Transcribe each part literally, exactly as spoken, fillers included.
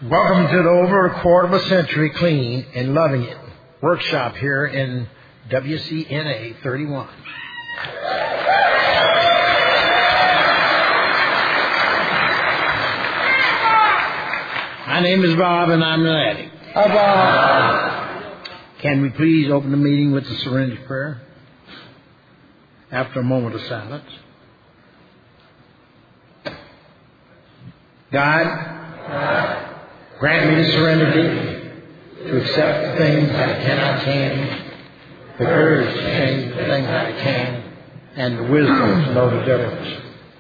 Welcome to the over a quarter of a century clean and loving it workshop here in W C N A thirty-one. My name is Bob and I'm an addict. Hi, Bob. Can we please open the meeting with the serenity prayer? After a moment of silence. God, God. Grant me the serenity to accept the things I cannot change, the courage to change the things I can, and the wisdom to know the difference.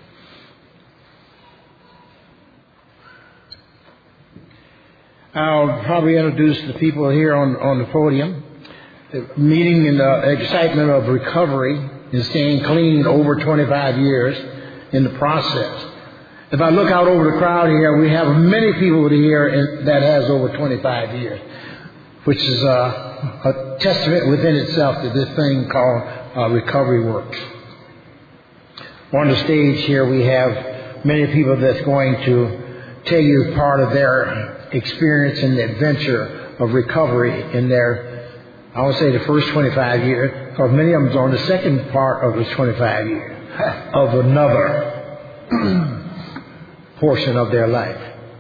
I'll probably introduce the people here on, on the podium. The meeting in the excitement of recovery and staying clean over twenty-five years in the process. If I look out over the crowd here, we have many people here in, that has over twenty-five years, which is uh, a testament within itself to this thing called uh, recovery works. On the stage here, we have many people that's going to tell you part of their experience and the adventure of recovery in their, I would say, the first twenty-five years, because many of them are on the second part of the twenty-five years of another portion of their life.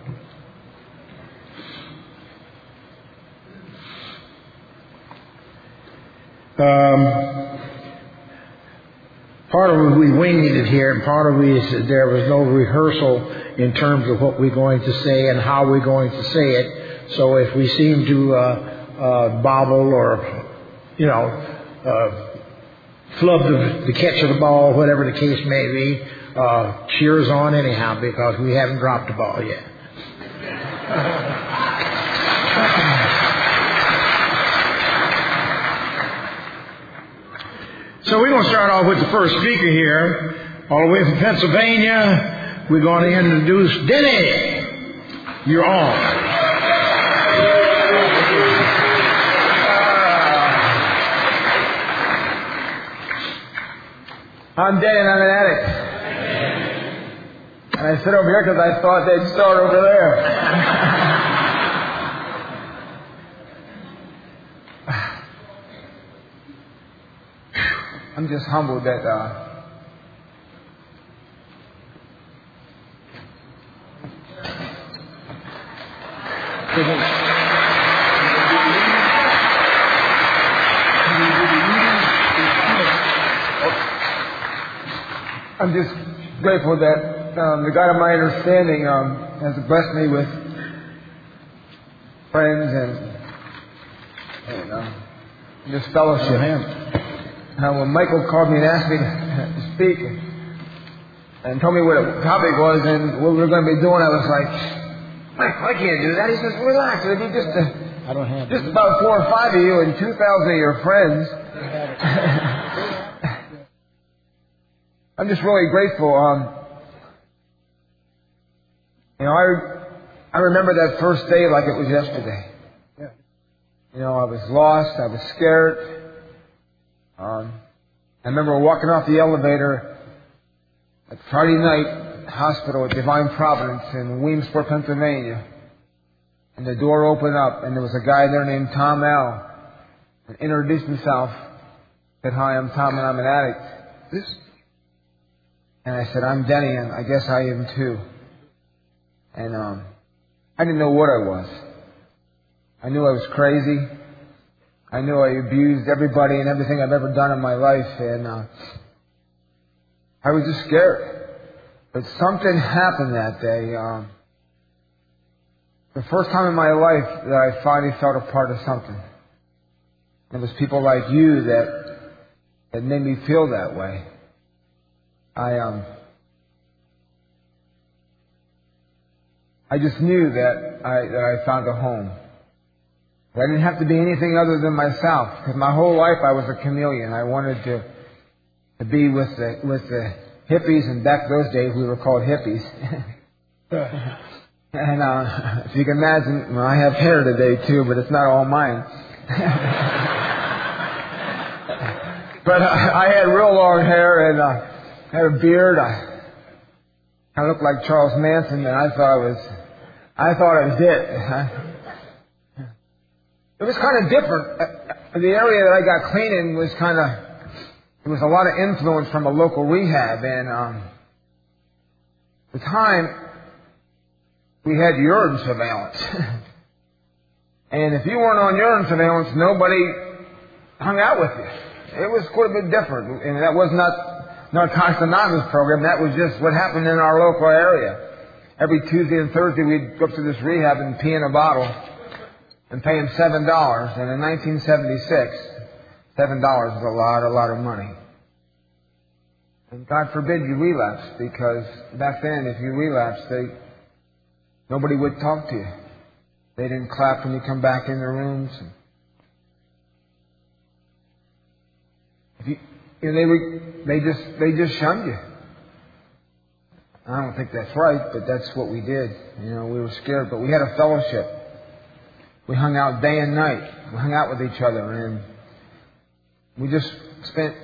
Um, part of it we winged it here, and part of it is there was no rehearsal in terms of what we're going to say and how we're going to say it. So if we seem to uh, uh, bobble or, you know, uh, flub the, the catch of the ball, whatever the case may be, Uh, cheers on anyhow, because we haven't dropped the ball yet. So we're going to start off with the first speaker here, all the way from Pennsylvania. We're going to introduce Denny. You're on. I'm Denny and I'm an addict. And I sit over here because I thought they'd start over there. I'm just humbled that uh, I'm just grateful that Um, the God of my understanding um, has blessed me with friends and, and uh, this fellowship. Uh, when Michael called me and asked me to, to speak and, and told me what the topic was and what we were going to be doing, I was like, Mike, I can't do that. He says, relax. It'll be just, a, I don't have just about four or five of you and two thousand of your friends. I'm just really grateful. Um, You know, I, I remember that first day like it was yesterday. Yeah. You know, I was lost. I was scared. Um, I remember walking off the elevator at Friday night hospital at Divine Providence in Williamsport, Pennsylvania. And the door opened up and there was a guy there named Tom L. And introduced himself. Said, hi, I'm Tom and I'm an addict. This? And I said, I'm Denny and I guess I am too. And um, I didn't know what I was. I knew I was crazy. I knew I abused everybody and everything I've ever done in my life. And uh, I was just scared. But something happened that day. Um, the first time in my life that I finally felt a part of something. It was people like you that, that made me feel that way. I... um. I just knew that I, that I found a home. I didn't have to be anything other than myself, because my whole life I was a chameleon. I wanted to to be with the with the hippies, and back those days we were called hippies. And uh, if you can imagine, well, I have hair today too, but it's not all mine. But uh, I had real long hair and uh, had a beard. I I looked like Charles Manson, and I thought I was I thought it was it. It was kind of different. The area that I got clean in was kind of, there was a lot of influence from a local rehab, and um, at the time we had urine surveillance. And if you weren't on urine surveillance, nobody hung out with you. It was quite a bit different, and that was not Narcotics Anonymous program. That was just what happened in our local area. Every Tuesday and Thursday, we'd go up to this rehab and pee in a bottle and pay him seven dollars. And in nineteen seventy-six, seven dollars is a lot, a lot of money. And God forbid you relapse, because back then, if you relapsed, they nobody would talk to you. They didn't clap when you come back in their rooms. If you, you know, they were, they just they just shunned you. I don't think that's right, but that's what we did. You know, we were scared, but we had a fellowship. We hung out day and night. We hung out with each other, and we just spent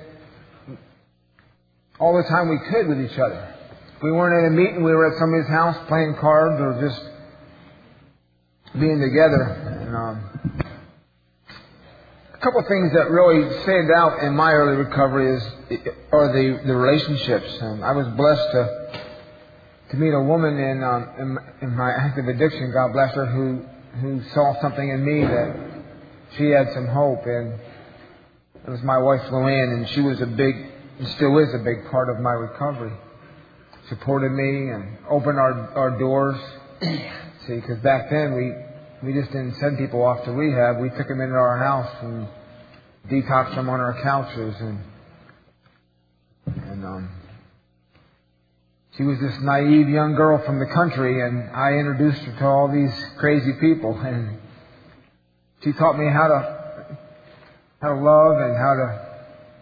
all the time we could with each other. If we weren't at a meeting, we were at somebody's house playing cards or just being together. And, um, a couple of things that really stand out in my early recovery is are the, the relationships. And I was blessed to to meet a woman in, um, in in my active addiction, God bless her, who who saw something in me that she had some hope. And it was my wife, Luann, and she was a big, and still is a big part of my recovery. Supported me and opened our our doors. See, because back then we we just didn't send people off to rehab. We took them into our house and detoxed them on our couches, and and um. She was this naive young girl from the country, and I introduced her to all these crazy people. And she taught me how to how to love and how to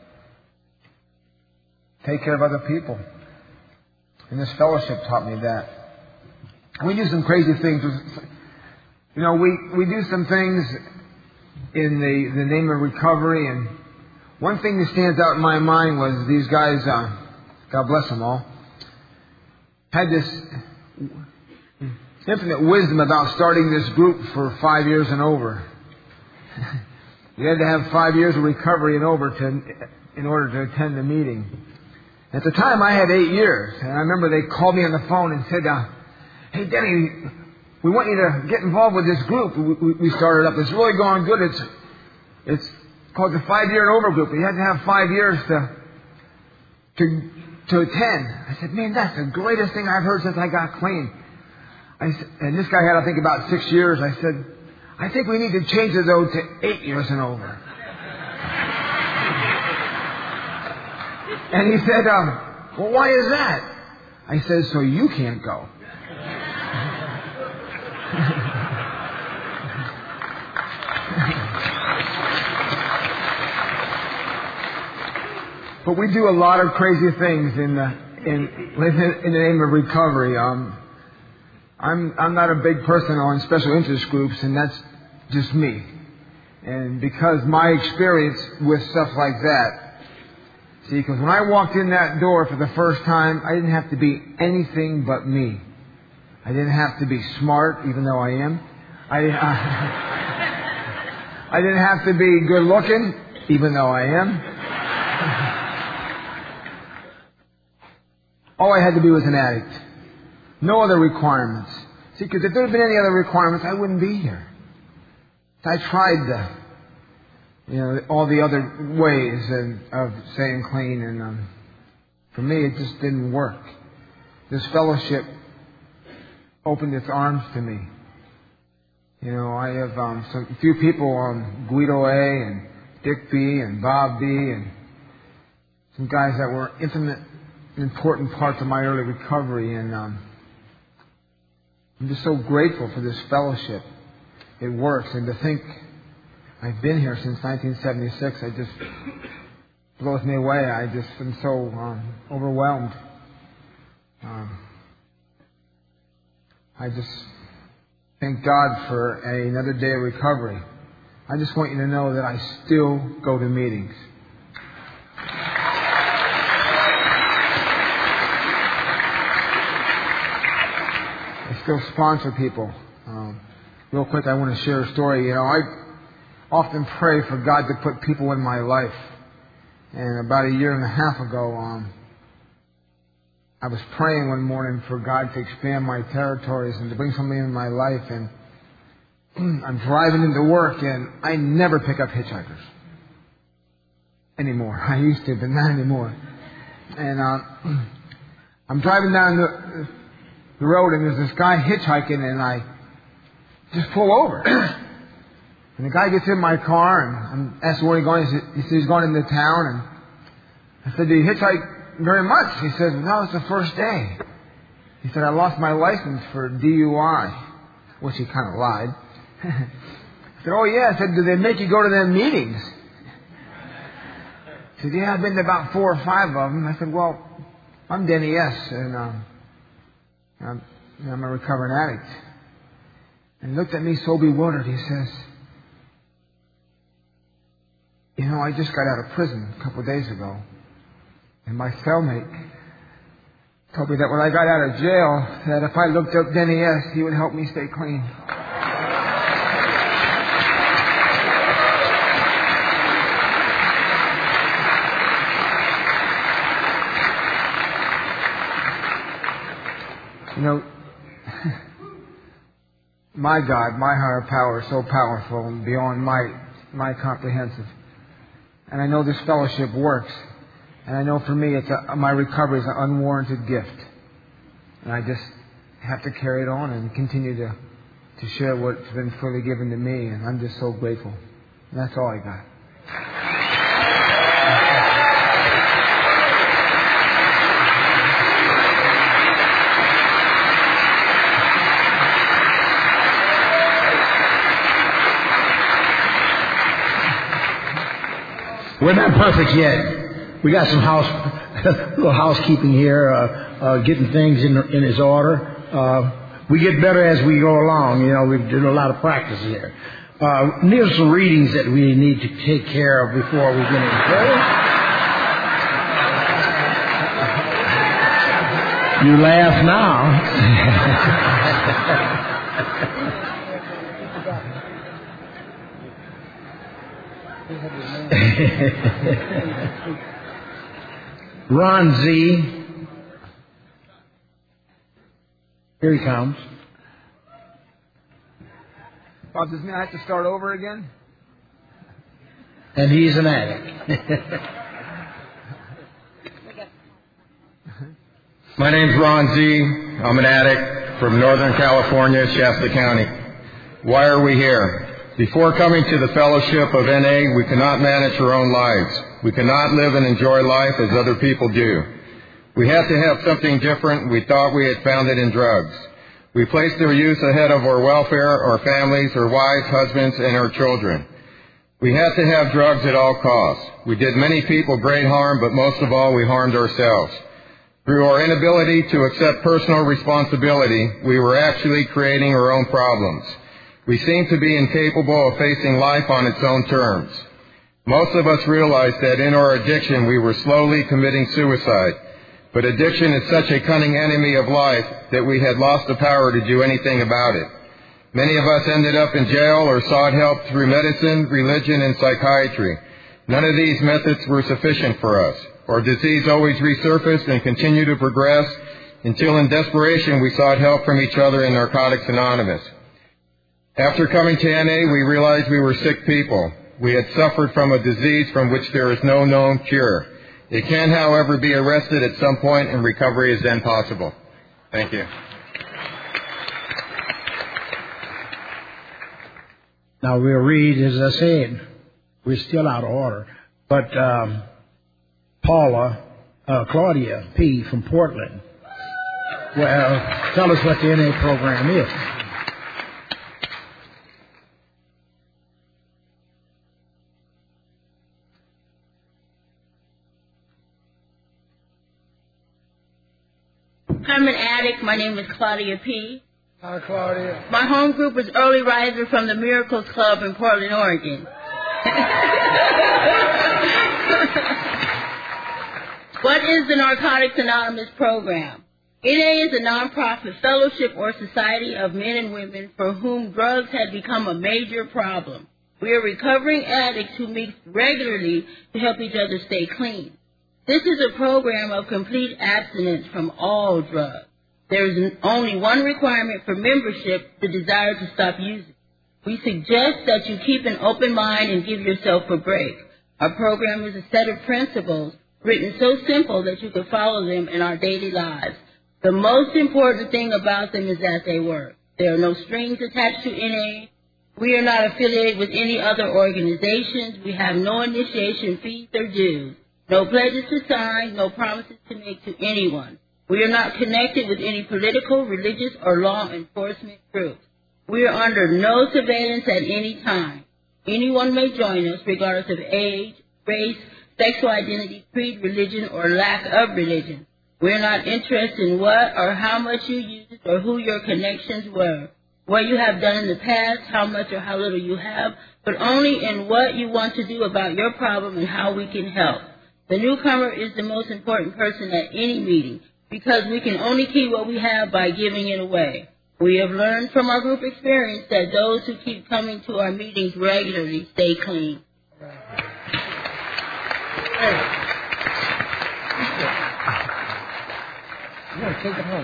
take care of other people. And this fellowship taught me that. We do some crazy things. You know, we, we do some things in the, the name of recovery. And one thing that stands out in my mind was these guys, uh, God bless them all, had this infinite wisdom about starting this group for five years and over. You had to have five years of recovery and over to, in order to attend the meeting. At the time, I had eight years, and I remember they called me on the phone and said, uh, "Hey, Denny, we want you to get involved with this group we, we started up. It's really going good. It's it's called the Five Year and Over Group. You had to have five years to to." to attend. I said, "Man, that's the greatest thing I've heard since I got clean." I said, and this guy had, I think, about six years. I said, "I think we need to change it, though, to eight years and over." And he said, um, "Well, why is that?" I said, "So you can't go." But we do a lot of crazy things in the in in the name of recovery. Um, I'm I'm not a big person on special interest groups, and that's just me. And because my experience with stuff like that, see, because when I walked in that door for the first time, I didn't have to be anything but me. I didn't have to be smart, even though I am. I uh, I didn't have to be good looking, even though I am. All I had to be was an addict. No other requirements. See, because if there had been any other requirements, I wouldn't be here. I tried the, you know, all the other ways of, of staying clean, and um, for me, it just didn't work. This fellowship opened its arms to me. You know, I have um, some a few people, um, Guido A. and Dick B. and Bob B. and some guys that were intimate, important parts of my early recovery, and um, I'm just so grateful for this fellowship. It works, and to think I've been here since nineteen seventy-six, it just blows me away. I just am so um, overwhelmed. Um, I just thank God for a, another day of recovery. I just want you to know that I still go to meetings. still sponsor people. Um, real quick, I want to share a story. You know, I often pray for God to put people in my life. And about a year and a half ago, um, I was praying one morning for God to expand my territories and to bring somebody in my life. And I'm driving into work, and I never pick up hitchhikers anymore. I used to, but not anymore. And uh, I'm driving down the, the road, and there's this guy hitchhiking, and I just pull over. And the guy gets in my car, and I'm asking where he's going. He said, he said he's going into town. And I said, do you hitchhike very much? He said, no, it's the first day. He said, I lost my license for D U I, which he kind of lied. I said, oh yeah. I said, do they make you go to them meetings? He said, yeah, I've been to about four or five of them. I said, well, I'm Denny S. and um, I'm, I'm a recovering addict. And he looked at me so bewildered. He says, you know, I just got out of prison a couple of days ago. And my cellmate told me that when I got out of jail, that if I looked up Denny S., he would help me stay clean. You know, my God, my higher power is so powerful and beyond my my comprehensive. And I know this fellowship works. And I know for me, it's a, my recovery is an unwarranted gift. And I just have to carry it on and continue to, to share what's been freely given to me. And I'm just so grateful. And that's all I got. We're not perfect yet. We got some house, little housekeeping here, uh, uh, getting things in, in its order. Uh, we get better as we go along. You know, we've done a lot of practice here. Uh, there's some readings that we need to take care of before we get into prayer. You laugh now. Ron Z. Here he comes. Bob, does mean I have to start over again? And he's an addict. My name's Ron Z. I'm an addict from Northern California, Shasta County. Why are we here? Before coming to the fellowship of N A, we cannot manage our own lives. We cannot live and enjoy life as other people do. We had to have something different. We thought we had found it in drugs. We placed their use ahead of our welfare, our families, our wives, husbands, and our children. We had to have drugs at all costs. We did many people great harm, but most of all, we harmed ourselves. Through our inability to accept personal responsibility, we were actually creating our own problems. We seemed to be incapable of facing life on its own terms. Most of us realized that in our addiction we were slowly committing suicide. But addiction is such a cunning enemy of life that we had lost the power to do anything about it. Many of us ended up in jail or sought help through medicine, religion, and psychiatry. None of these methods were sufficient for us. Our disease always resurfaced and continued to progress until in desperation we sought help from each other in Narcotics Anonymous. After coming to N A, we realized we were sick people. We had suffered from a disease from which there is no known cure. It can, however, be arrested at some point, and recovery is then possible. Thank you. Now we'll read, as I said, we're still out of order, but um, Paula, uh, Claudia P. from Portland, well, tell us what the N A program is. I'm an addict. My name is Claudia P. Hi, Claudia. My home group is Early Riser from the Miracles Club in Portland, Oregon. What is the Narcotics Anonymous program? N A is a nonprofit fellowship or society of men and women for whom drugs have become a major problem. We are recovering addicts who meet regularly to help each other stay clean. This is a program of complete abstinence from all drugs. There is only one requirement for membership, the desire to stop using. We suggest that you keep an open mind and give yourself a break. Our program is a set of principles written so simple that you can follow them in our daily lives. The most important thing about them is that they work. There are no strings attached to N A. We are not affiliated with any other organizations. We have no initiation fees or dues, no pledges to sign, no promises to make to anyone. We are not connected with any political, religious, or law enforcement groups. We are under no surveillance at any time. Anyone may join us regardless of age, race, sexual identity, creed, religion, or lack of religion. We're not interested in what or how much you used or who your connections were, what you have done in the past, how much or how little you have, but only in what you want to do about your problem and how we can help. The newcomer is the most important person at any meeting because we can only keep what we have by giving it away. We have learned from our group experience that those who keep coming to our meetings regularly stay clean. Hey. You want to take it home.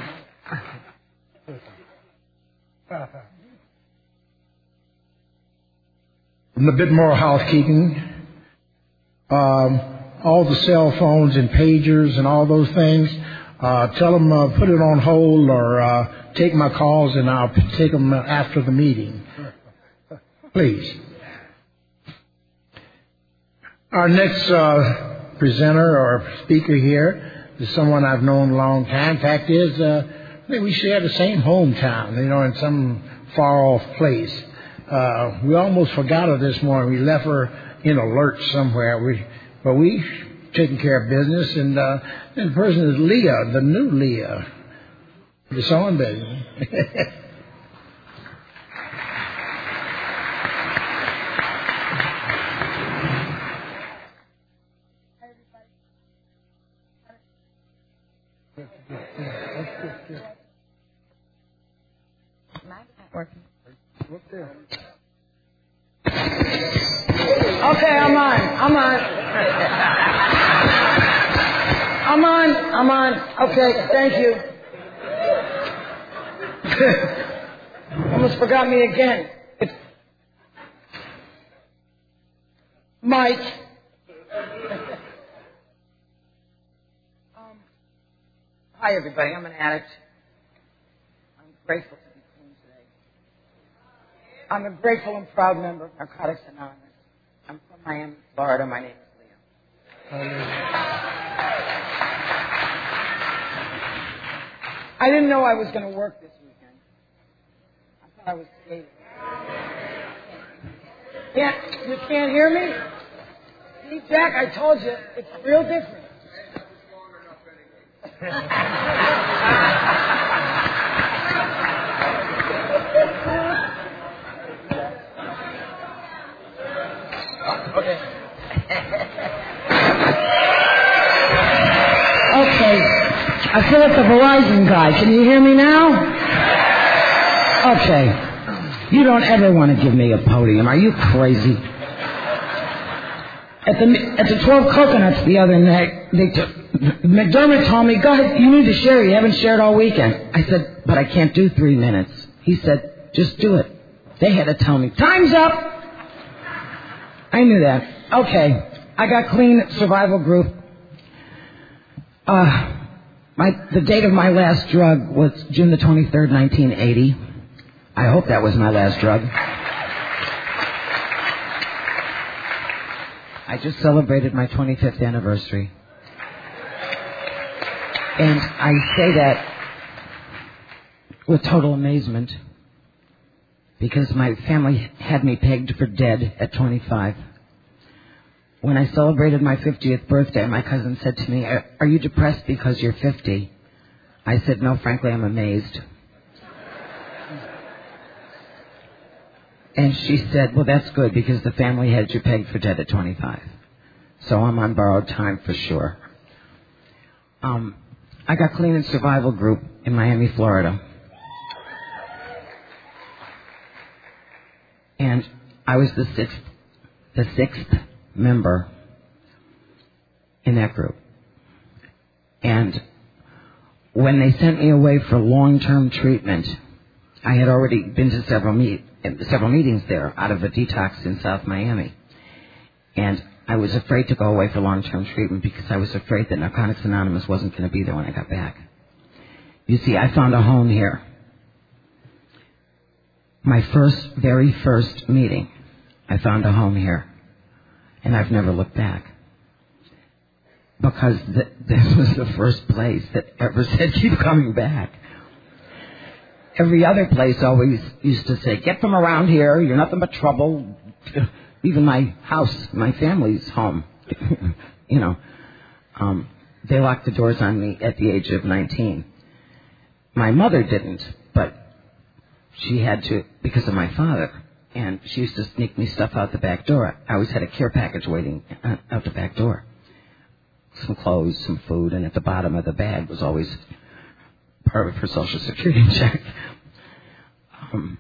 And a bit more housekeeping. Um, all the cell phones and pagers and all those things, uh, tell them uh, put it on hold or uh, take my calls and I'll take them after the meeting. Please. Our next uh, presenter or speaker here is someone I've known a long time. Fact is, uh, we share the same hometown, you know, in some far-off place. Uh, we almost forgot her this morning. We left her in a lurch somewhere. We, but we taking care of business, and, uh, and the person is Leah, the new Leah. The song baby. Okay, I'm on. I'm on. I'm on. I'm on. Okay, thank you. Almost forgot me again. It's Mike. Um, hi, everybody. I'm an addict. I'm grateful to be clean today. I'm a grateful and proud member of Narcotics Anonymous. I'm from Miami, Florida. My name is Leah. I didn't know I was going to work this weekend. I thought I was skating. Yeah, you can't hear me? See, Jack, I told you, it's real different. Okay. Okay. I feel like the Verizon guy. Can you hear me now? Okay. You don't ever want to give me a podium. Are you crazy? At the at the twelve Coconuts the other night, they took, McDermott told me, go ahead, you need to share. You haven't shared all weekend. I said, but I can't do three minutes. He said, just do it. They had to tell me, time's up. I knew that. Okay. I got clean at Survival Group. Uh, my, the date of my last drug was June the twenty-third, nineteen eighty. I hope that was my last drug. I just celebrated my twenty-fifth anniversary. And I say that with total amazement because my family had me pegged for dead at twenty-five. When I celebrated my fiftieth birthday, my cousin said to me, are you depressed because you're fifty? I said, no, frankly, I'm amazed. And she said, well, that's good because the family had you pegged for dead at twenty-five. So I'm on borrowed time for sure. Um, I got clean in survival group in Miami, Florida. And I was the sixth, the sixth member in that group. And when they sent me away for long-term treatment, I had already been to several meet, several meetings there out of a detox in South Miami. And I was afraid to go away for long-term treatment because I was afraid that Narcotics Anonymous wasn't going to be there when I got back. You see, I found a home here. My first, very first meeting, I found a home here. And I've never looked back. Because th- this was the first place that ever said, keep coming back. Every other place always used to say, get from around here, you're nothing but trouble. Even my house, my family's home, you know, um, they locked the doors on me at the age of nineteen. My mother didn't, but she had to because of my father, and she used to sneak me stuff out the back door. I always had a care package waiting out the back door. Some clothes, some food, and at the bottom of the bag was always part of her Social Security check. Um,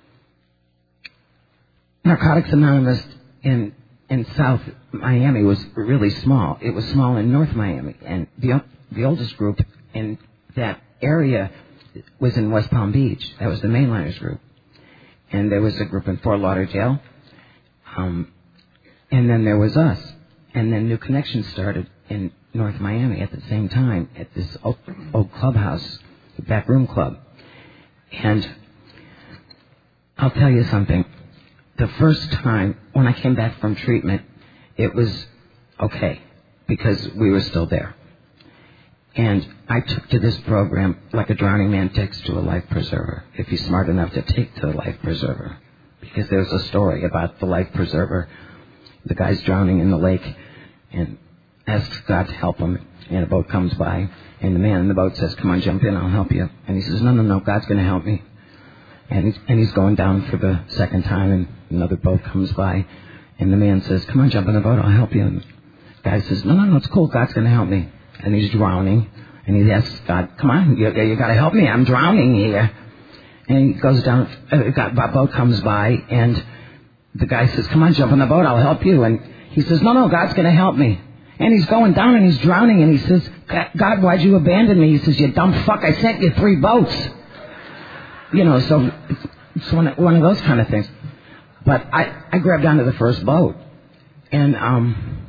Narcotics Anonymous in in South Miami was really small. It was small in North Miami, and the the oldest group in that area was in West Palm Beach. That was the Mainliners group, and there was a group in Fort Lauderdale, um, and then there was us, and then New Connection started in North Miami at the same time at this old, old clubhouse, the Back Room Club, and I'll tell you something. The first time when I came back from treatment, it was okay because we were still there. And I took to this program like a drowning man takes to a life preserver, if he's smart enough to take to a life preserver. Because there's a story about the life preserver. The guy's drowning in the lake and asks God to help him. And a boat comes by, and the man in the boat says, come on, jump in, I'll help you. And he says, no, no, no, God's going to help me. And he's, and he's going down for the second time, and another boat comes by, and the man says, come on, jump in the boat, I'll help you. And the guy says, no, no, no, it's cool, God's going to help me. And he's drowning, and he asks God, come on, you, you got to help me, I'm drowning here. And he goes down, uh, got, a boat comes by, and the guy says, come on, jump in the boat, I'll help you. And he says, no, no, God's going to help me. And he's going down, and he's drowning, and he says, God, why'd you abandon me? He says, you dumb fuck, I sent you three boats. You know, so it's, it's one, of, one of those kind of things. But I, I grabbed onto the first boat. And um,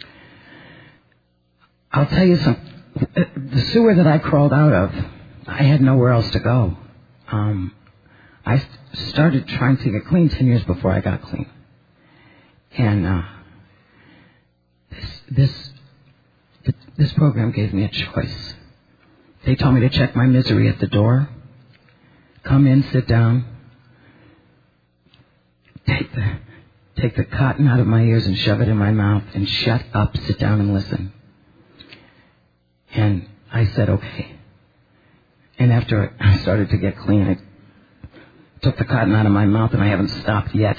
I'll tell you something. The sewer that I crawled out of, I had nowhere else to go. Um, I started trying to get clean ten years before I got clean. And uh, this, this, this program gave me a choice. They told me to check my misery at the door. Come in, sit down, take the, take the cotton out of my ears and shove it in my mouth, and shut up, sit down and listen. And I said, okay. And after I started to get clean, I took the cotton out of my mouth, and I haven't stopped yet.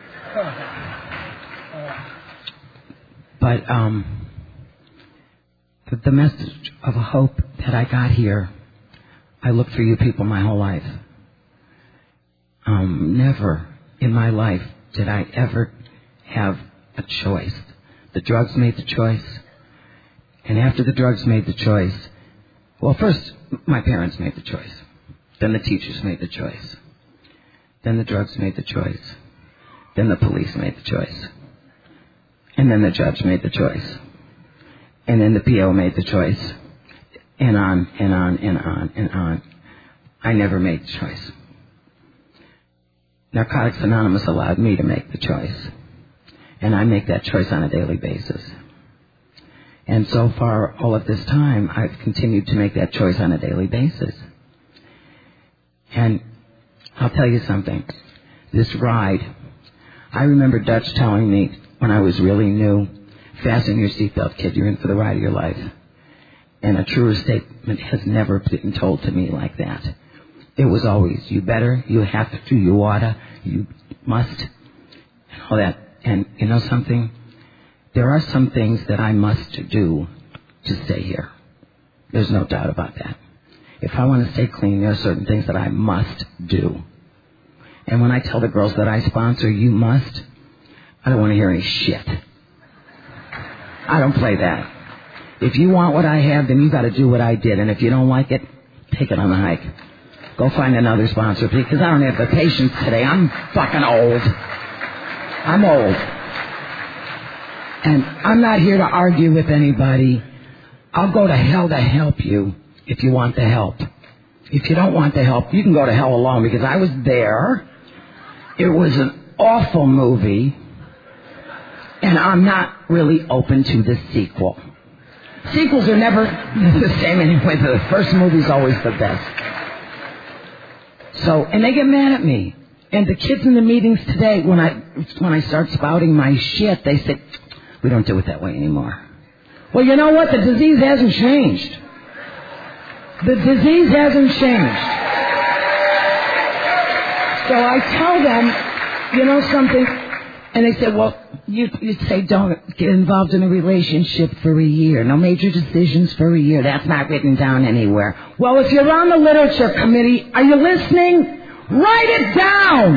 But um, the, the message of hope that I got here, I looked for you people my whole life. Um, never in my life did I ever have a choice. The drugs made the choice. And after the drugs made the choice, well, first, my parents made the choice. Then the teachers made the choice. Then the drugs made the choice. Then the police made the choice. And then the judge made the choice. And then the P O made the choice. And on and on and on and on. I never made the choice. Narcotics Anonymous allowed me to make the choice. And I make that choice on a daily basis. And so far, all of this time, I've continued to make that choice on a daily basis. And I'll tell you something. This ride, I remember Dutch telling me when I was really new, fasten your seatbelt, kid, you're in for the ride of your life. And a truer statement has never been told to me like that. It was always, you better, you have to, you oughta, you must, and all that. And you know something? There are some things that I must do to stay here. There's no doubt about that. If I want to stay clean, there are certain things that I must do. And when I tell the girls that I sponsor, you must, I don't want to hear any shit. I don't play that. If you want what I have, then you got to do what I did. And if you don't like it, take it on the hike. Go find another sponsor, because I don't have the patience today. I'm fucking old. I'm old. And I'm not here to argue with anybody. I'll go to hell to help you if you want the help. If you don't want the help, you can go to hell alone, because I was there. It was an awful movie. And I'm not really open to the sequel. Sequels are never the same anyway. The first movie's always the best. So, and they get mad at me. And the kids in the meetings today, when I when I start spouting my shit, they say, we don't do it that way anymore. Well, you know what? The disease hasn't changed. The disease hasn't changed. So I tell them, you know something? And they say, well, you, you say don't get involved in a relationship for a year. No major decisions for a year. That's not written down anywhere. Well, if you're on the literature committee, are you listening? Write it down.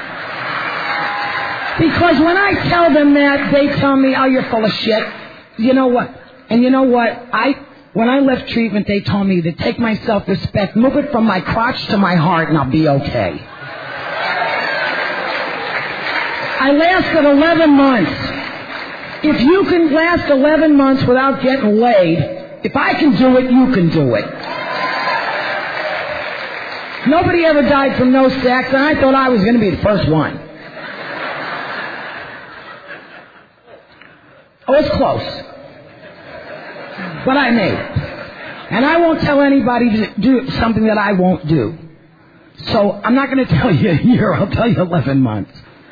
Because when I tell them that, they tell me, oh, you're full of shit. You know what? And you know what? I when I left treatment, they told me to take my self-respect, move it from my crotch to my heart, and I'll be okay. I lasted eleven months. If you can last eleven months without getting laid, if I can do it, you can do it. Nobody ever died from no sex, and I thought I was going to be the first one. I was close. But I made it. And I won't tell anybody to do something that I won't do. So I'm not going to tell you a year, I'll tell you eleven months.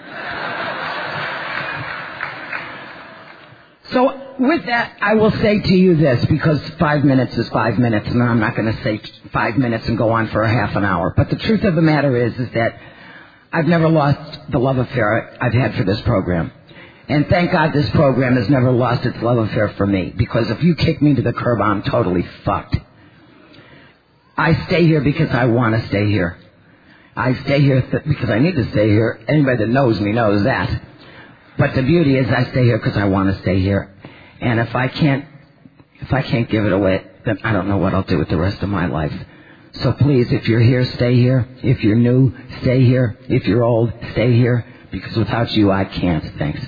So with that, I will say to you this, because five minutes is five minutes, and I'm not going to say five minutes and go on for a half an hour. But the truth of the matter is, is that I've never lost the love affair I've had for this program. And thank God this program has never lost its love affair for me, because if you kick me to the curb, I'm totally fucked. I stay here because I want to stay here. I stay here th- because I need to stay here. Anybody that knows me knows that. But the beauty is I stay here because I want to stay here. And if I can't, if I can't give it away, then I don't know what I'll do with the rest of my life. So please, if you're here, stay here. If you're new, stay here. If you're old, stay here. Because without you, I can't. Thanks.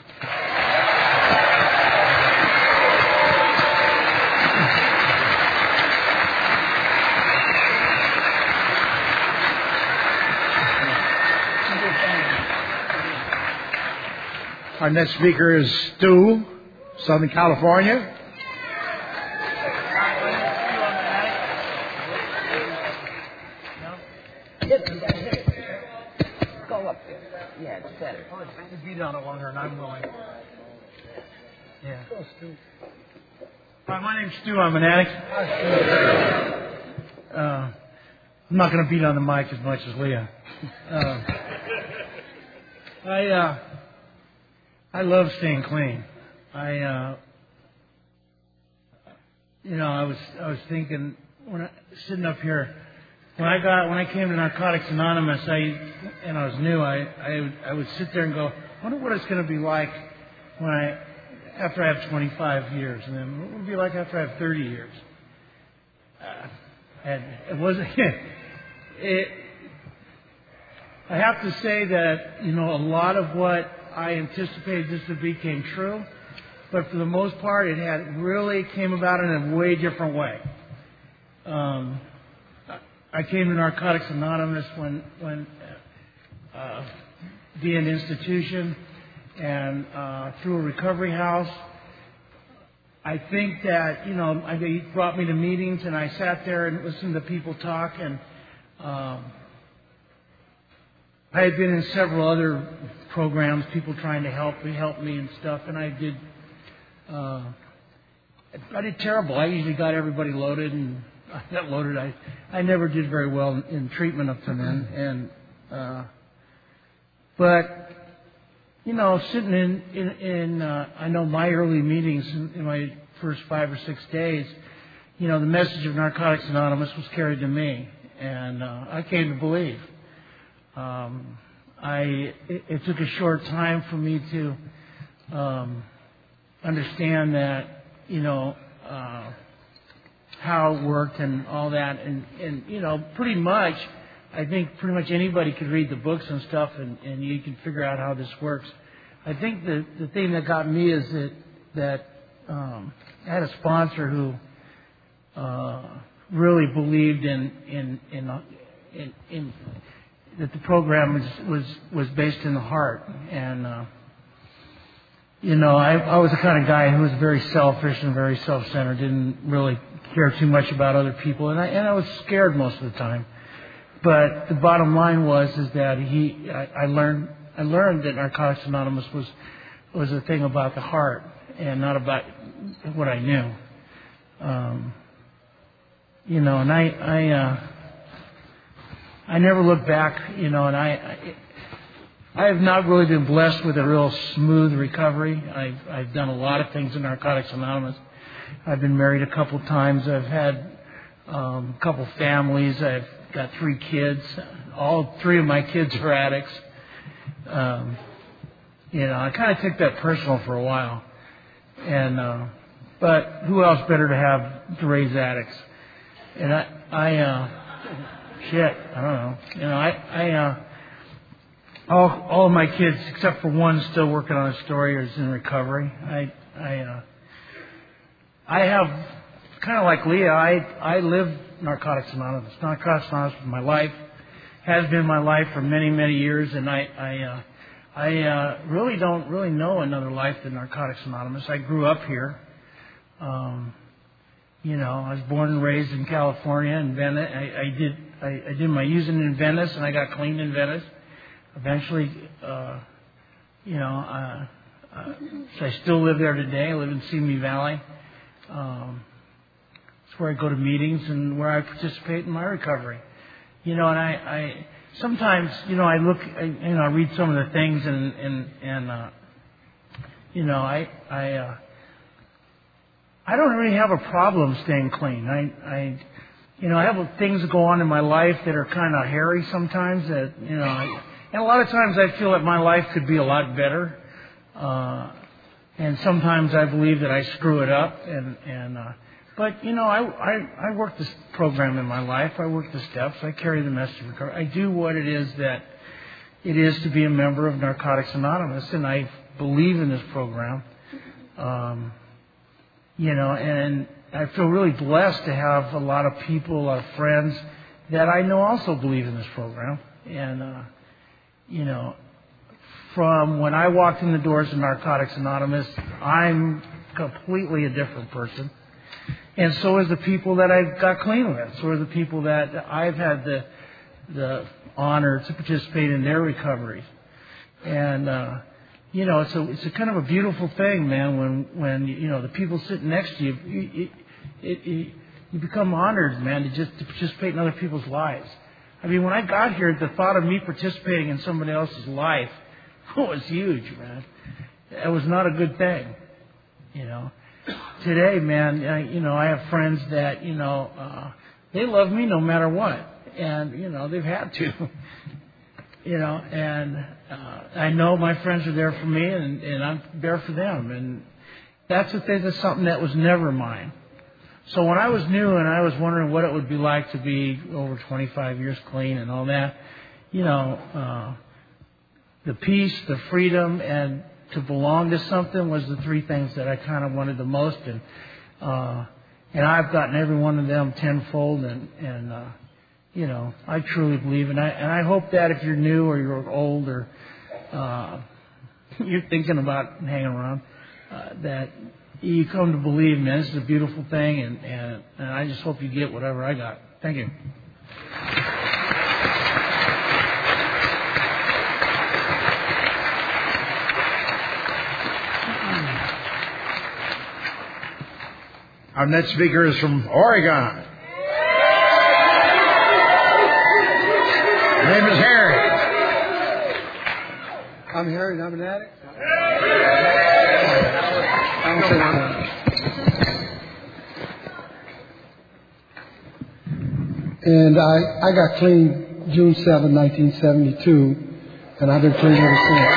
Our next speaker is Stu, Southern California. Go up there. Yeah, it's better. Oh, it's beat on it longer, and I'm willing. Yeah. Go, Stu. Hi, my name's Stu. I'm an addict. Uh, I'm not going to beat on the mic as much as Leah. Uh, I uh, I love staying clean. I uh, you know I was I was thinking when I sitting up here. When I got when I came to Narcotics Anonymous, I and I was new. I I, I would sit there and go, I wonder what it's going to be like when I after I have twenty-five years, and then what will it be like after I have thirty years. Uh, and it wasn't. it. I have to say that you know a lot of what I anticipated this to be came true, but for the most part, it had really came about in a way different way. Um, I came to Narcotics Anonymous when, when uh, via an institution and uh, through a recovery house. I think that, you know, I, they brought me to meetings and I sat there and listened to people talk. And um, I had been in several other programs, people trying to help me, help me and stuff. And I did, uh, I did terrible. I usually got everybody loaded and I got loaded. I, I never did very well in, in treatment up to then. And, uh, but, you know, sitting in, in, in uh, I know my early meetings in, in my first five or six days, you know, the message of Narcotics Anonymous was carried to me, and uh, I came to believe. Um, I it, it took a short time for me to um, understand that, you know, uh, how it worked and all that, and, and you know, pretty much, I think pretty much anybody could read the books and stuff, and, and you can figure out how this works. I think the the thing that got me is that that um, I had a sponsor who uh, really believed in in in, in in that the program was was was based in the heart, and uh, you know, I, I was the kind of guy who was very selfish and very self-centered, didn't really care too much about other people, and I and I was scared most of the time. But the bottom line was is that he I, I learned I learned that Narcotics Anonymous was was a thing about the heart and not about what I knew. Um, you know, and I I uh, I never look back. You know, and I. I I have not really been blessed with a real smooth recovery. I've, I've done a lot of things in Narcotics Anonymous. I've been married a couple times. I've had um, a couple families. I've got three kids. All three of my kids are addicts. Um, you know, I kind of took that personal for a while. And uh, but who else better to have to raise addicts? And I, I uh, shit, I don't know. You know, I, I. Uh, All, all of my kids, except for one, still working on a story or is in recovery. I, I, uh, I have kind of like Leah. I, I live Narcotics Anonymous. Narcotics Anonymous is my life, has been my life for many, many years, and I, I, uh, I uh, really don't really know another life than Narcotics Anonymous. I grew up here. Um, you know, I was born and raised in California, in Venice. I, I did, I, I did my using in Venice, and I got clean in Venice. Eventually, uh, you know, uh, uh, so I still live there today. I live in Simi Valley. Um, it's where I go to meetings and where I participate in my recovery. You know, and I, I sometimes, you know, I look, I, you know, I read some of the things, and and and uh, you know, I I uh, I don't really have a problem staying clean. I I. You know, I have things that go on in my life that are kind of hairy sometimes. That you know. I, And a lot of times I feel that my life could be a lot better. Uh, and sometimes I believe that I screw it up. And, and uh, But, you know, I, I, I work this program in my life. I work the steps. I carry the message of recovery. I do what it is that it is to be a member of Narcotics Anonymous. And I believe in this program. Um, you know, and I feel really blessed to have a lot of people, a lot of friends that I know also believe in this program. And, uh, you know, from when I walked in the doors of Narcotics Anonymous, I'm completely a different person. And so is the people that I got clean with. So are the people that I've had the the honor to participate in their recovery. And, uh, you know, it's a, it's a kind of a beautiful thing, man, when, when you know, the people sitting next to you, you, it, it, you become honored, man, to just to participate in other people's lives. I mean, when I got here, the thought of me participating in somebody else's life was huge, man. It was not a good thing, you know. Today, man, I, you know, I have friends that, you know, uh, they love me no matter what. And, you know, they've had to, you know, and uh, I know my friends are there for me, and, and I'm there for them. And that's the thing, that's something that was never mine. So when I was new and I was wondering what it would be like to be over twenty-five years clean and all that, you know, uh, the peace, the freedom, and to belong to something was the three things that I kind of wanted the most. And uh, and I've gotten every one of them tenfold. And, and uh, you know, I truly believe. And I, and I hope that if you're new or you're old or uh, you're thinking about hanging around, uh, that you come to believe, man, this is a beautiful thing, and, and, and I just hope you get whatever I got. Thank you. Our next speaker is from Oregon. His name is Harry. I'm Harry, and I'm an addict. And I, I got clean June seventh, nineteen seventy-two, and I've been clean ever since.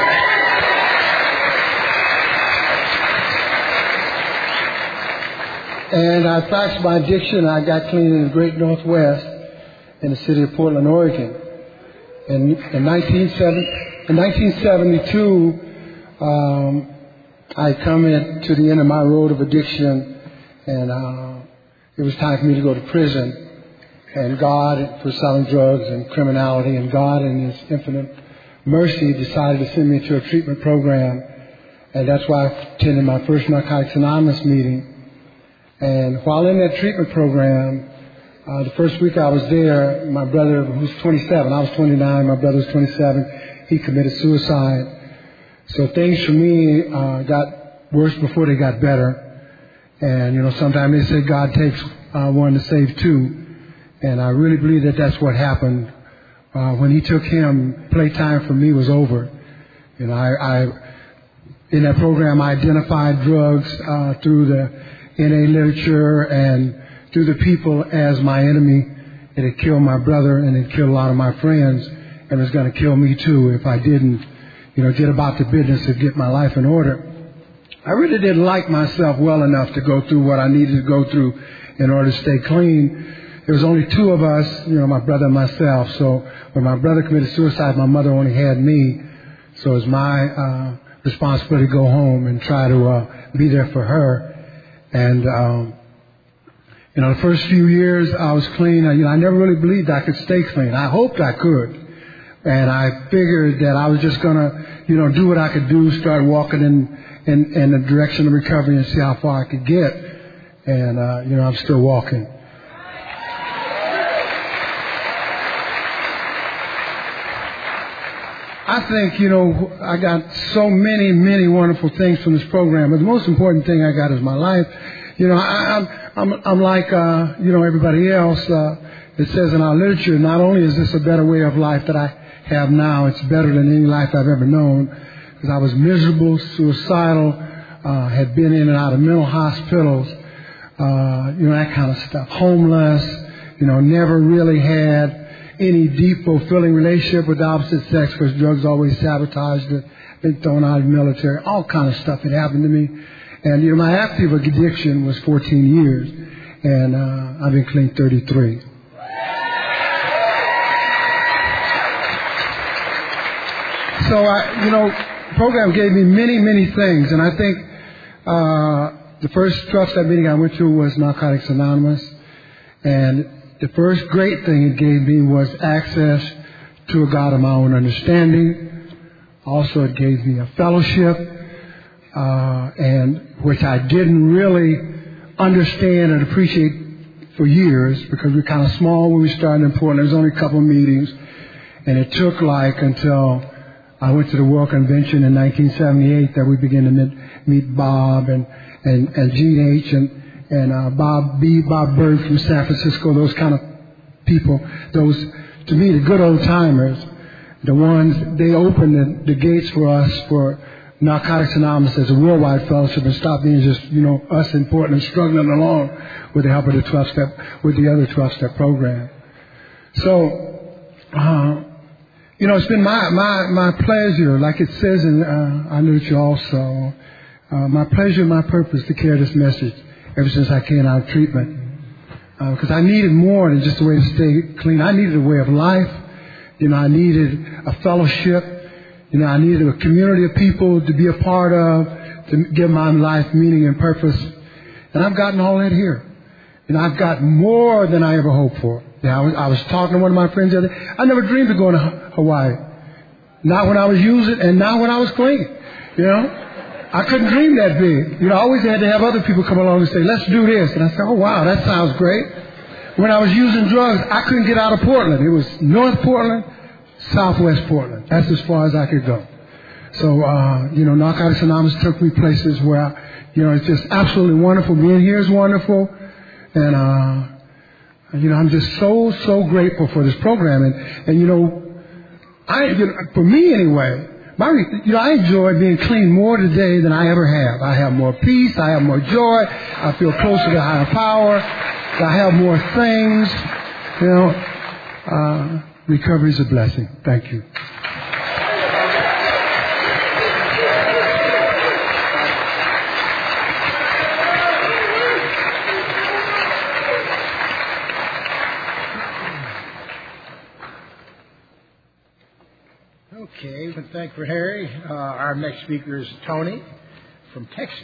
And I faxed my addiction. I got clean in the Great Northwest in the city of Portland, Oregon. And in nineteen seventy-two, um, I come in to the end of my road of addiction, and uh, it was time for me to go to prison. And God, for selling drugs and criminality, and God in His infinite mercy decided to send me to a treatment program. And that's why I attended my first Narcotics Anonymous meeting. And while in that treatment program, uh, the first week I was there, my brother, who's twenty-seven, I was twenty-nine, my brother was twenty-seven, he committed suicide. So things for me uh, got worse before they got better. And, you know, sometimes they say God takes uh, one to save two. And I really believe that that's what happened. Uh, when He took him, playtime for me was over. You know, I, I in that program, I identified drugs uh, through the N A literature and through the people as my enemy. It had killed my brother, and it killed a lot of my friends, and it was going to kill me too if I didn't, you know, get about the business of get my life in order. I really didn't like myself well enough to go through what I needed to go through in order to stay clean. There was only two of us, you know, my brother and myself. So when my brother committed suicide, my mother only had me. So it was my uh, responsibility to go home and try to uh, be there for her. And, um, you know, the first few years I was clean. I, you know, I never really believed I could stay clean. I hoped I could. And I figured that I was just going to, you know, do what I could do, start walking in, in, in the direction of recovery and see how far I could get. And, uh, you know, I'm still walking. I think, you know, I got so many, many wonderful things from this program. But the most important thing I got is my life. You know, I, I'm, I'm, I'm like, uh, you know, everybody else. Uh, it says in our literature, not only is this a better way of life that I have now, it's better than any life I've ever known. Because I was miserable, suicidal, uh, had been in and out of mental hospitals, uh, you know, that kind of stuff. Homeless, you know, never really had any deep, fulfilling relationship with the opposite sex because drugs always sabotaged it, been thrown out of the military, all kind of stuff had happened to me. And, you know, my active addiction was fourteen years, and uh, I've been clean thirty-three. So, I, you know, the program gave me many, many things, and I think uh, the first twelve-step meeting I went to was Narcotics Anonymous, and the first great thing it gave me was access to a God of my own understanding. Also, it gave me a fellowship, uh, and which I didn't really understand and appreciate for years because we were kind of small when we started in Portland. There was only a couple of meetings, and it took like until I went to the World Convention in nineteen seventy-eight that we began to meet, meet Bob and and and Gene H. and. And uh, Bob B., Bob Berg from San Francisco, those kind of people, those, to me, the good old timers, the ones, they opened the, the gates for us for Narcotics Anonymous as a worldwide fellowship and stop being just, you know, us in Portland struggling along with the help of the twelve-step, with the other twelve-step program. So, uh, you know, it's been my, my, my pleasure, like it says in uh, our literature also, uh, my pleasure and my purpose to carry this message ever since I came out of treatment. Because uh, I needed more than just a way to stay clean. I needed a way of life. You know, I needed a fellowship. You know, I needed a community of people to be a part of, to give my life meaning and purpose. And I've gotten all that here. And I've got more than I ever hoped for. Yeah, I was, I was talking to one of my friends the other day. I never dreamed of going to Hawaii. Not when I was using and not when I was clean. You know? I couldn't dream that big. You know, I always had to have other people come along and say, let's do this. And I said, oh, wow, that sounds great. When I was using drugs, I couldn't get out of Portland. It was North Portland, Southwest Portland. That's as far as I could go. So, uh, you know, Narcotics Anonymous took me places where, I, you know, it's just absolutely wonderful. Being here is wonderful. And, uh, you know, I'm just so, so grateful for this program. And, and you know, I, you know, for me anyway, My, you know, I enjoy being clean more today than I ever have. I have more peace. I have more joy. I feel closer to higher power. I have more things. You know, uh, recovery is a blessing. Thank you. Okay, well, thank you, Harry. Uh, our next speaker is Tony from Texas.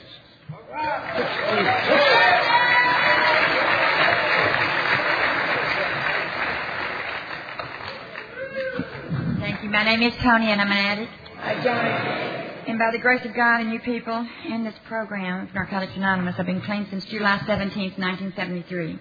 Thank you. My name is Tony, and I'm an addict. Hi, Tony. And by the grace of God and you people in this program of Narcotics Anonymous, I've been clean since July seventeenth, nineteen seventy-three.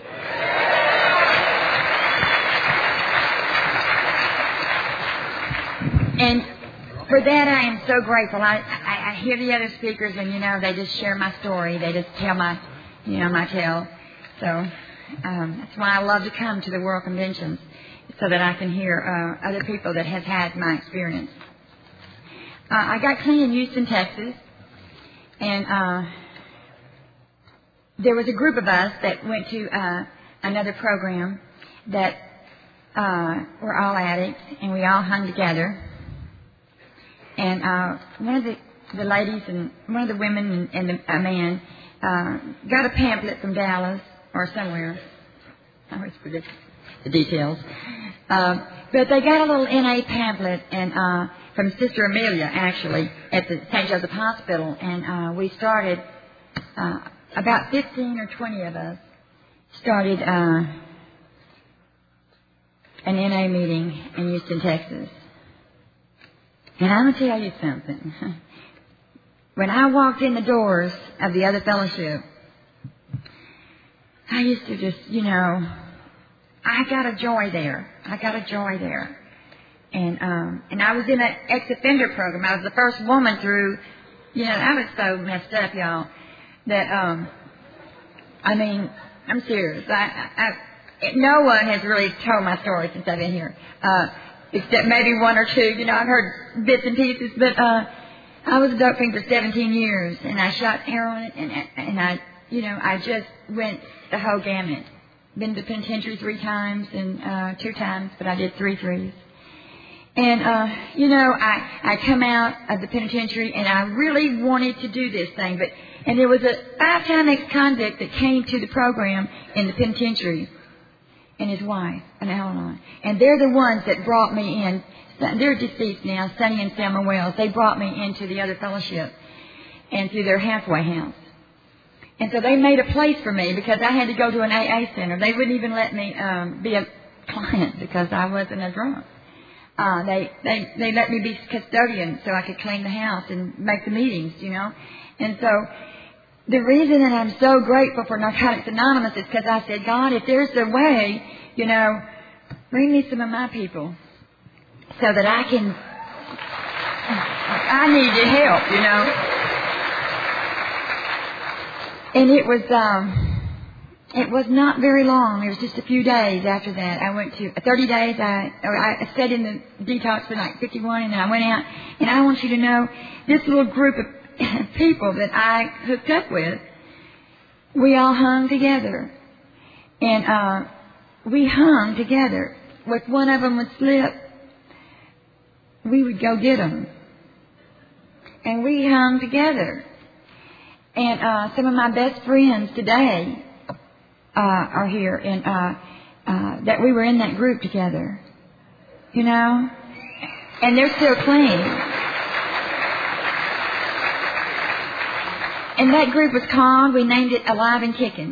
And for that, I am so grateful. I, I, I hear the other speakers, and, you know, they just share my story. They just tell my, you know, my tale. So um, that's why I love to come to the World Conventions, so that I can hear uh, other people that have had my experience. Uh, I got clean in Houston, Texas, and uh, there was a group of us that went to uh, another program that uh, were all addicts, and we all hung together. And uh, one of the, the ladies and one of the women and, and the, a man uh, got a pamphlet from Dallas or somewhere. I always forget the details. Uh, but they got a little N A pamphlet and uh, from Sister Amelia, actually, at the Saint Joseph Hospital. And uh, we started, uh, about fifteen or twenty of us started uh, an N A meeting in Houston, Texas. And I'm going to tell you something. When I walked in the doors of the other fellowship, I used to just, you know, I got a joy there. I got a joy there. And um, and I was in an ex-offender program. I was the first woman through, you know, I was so messed up, y'all, that, um, I mean, I'm serious. I, I, I, no one has really told my story since I've been here. Uh Except maybe one or two, you know, I've heard bits and pieces, but uh, I was a dope fiend for seventeen years, and I shot heroin, and and I, you know, I just went the whole gamut. Been to the penitentiary three times and uh, two times, but I did three threes. And uh, you know, I I come out of the penitentiary, and I really wanted to do this thing, but and there was a five-time ex-convict that came to the program in the penitentiary. And his wife, and Al-Anon. And they're the ones that brought me in. They're deceased now, Sonny and Selma Wells. They brought me into the other fellowship and through their halfway house. And so they made a place for me because I had to go to an A A center. They wouldn't even let me um, be a client because I wasn't a drunk. Uh, they, they, they let me be custodian so I could clean the house and make the meetings, you know. And so the reason that I'm so grateful for Narcotics Anonymous is because I said, God, if there's a way, you know, bring me some of my people so that I can, I need your help, you know. And it was, um, it was not very long. It was just a few days after that. I went to, thirty days, I, I stayed in the detox for like fifty-one, and then I went out. And I want you to know, this little group of people that I hooked up with, we all hung together. And uh, we hung together. If one of them would slip, we would go get them. And we hung together. And uh, some of my best friends today uh, are here, and uh, uh, that we were in that group together. You know? And they're still clean. And that group was called, we named it Alive and Kicking.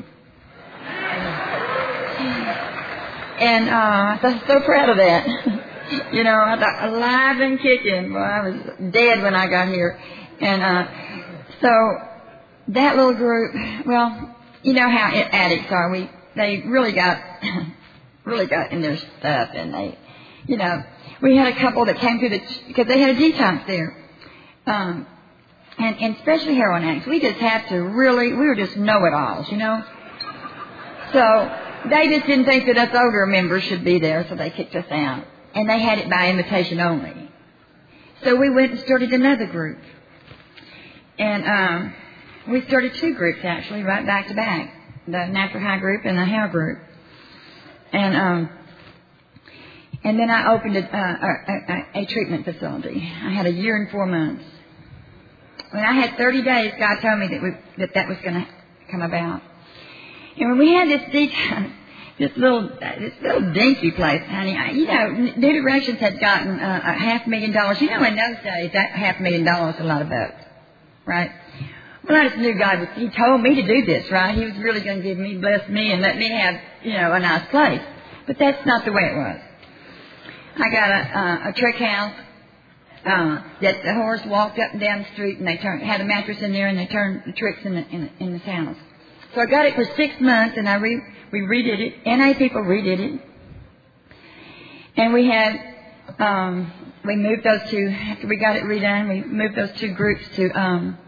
And uh, I was so proud of that. You know, I thought, alive and kicking. Well, I was dead when I got here. And uh, so that little group, well, you know how addicts are. We They really got, really got in their stuff. And they, you know, we had a couple that came through the, because they had a detox there. Um And, and especially heroin addicts, we just have to really, we were just know-it-alls, you know. So they just didn't think that us older members should be there, so they kicked us out. And they had it by invitation only. So we went and started another group. And um, we started two groups, actually, right back to back. The Natural High group and the Hell group. And um, and then I opened a, a, a, a treatment facility. I had a year and four months. When I had thirty days, God told me that we, that, that was going to come about. And when we had this detox, this little this little dinky place, honey, I, you know, New Directions had gotten uh, a half million dollars. You know, in those days, that half million dollars was a lot of votes, right? Well, I just knew God was, He told me to do this, right? He was really going to give me, bless me, and let me have, you know, a nice place. But that's not the way it was. I got a, uh, a trick house uh, that the horse walked up and down the street, and they turned, had a mattress in there, and they turned the tricks in the, in, in this house. So I got it for six months, and I re, we redid it. N A people redid it. And we had, um, we moved those two, after we got it redone, we moved those two groups to, um,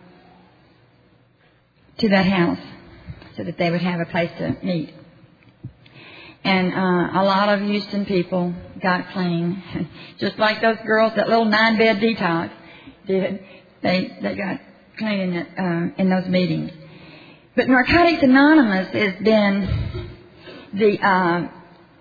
to that house so that they would have a place to meet. And uh, a lot of Houston people got clean, just like those girls, that little nine-bed detox did. They they got clean in, the, uh, in those meetings. But Narcotics Anonymous has been the uh,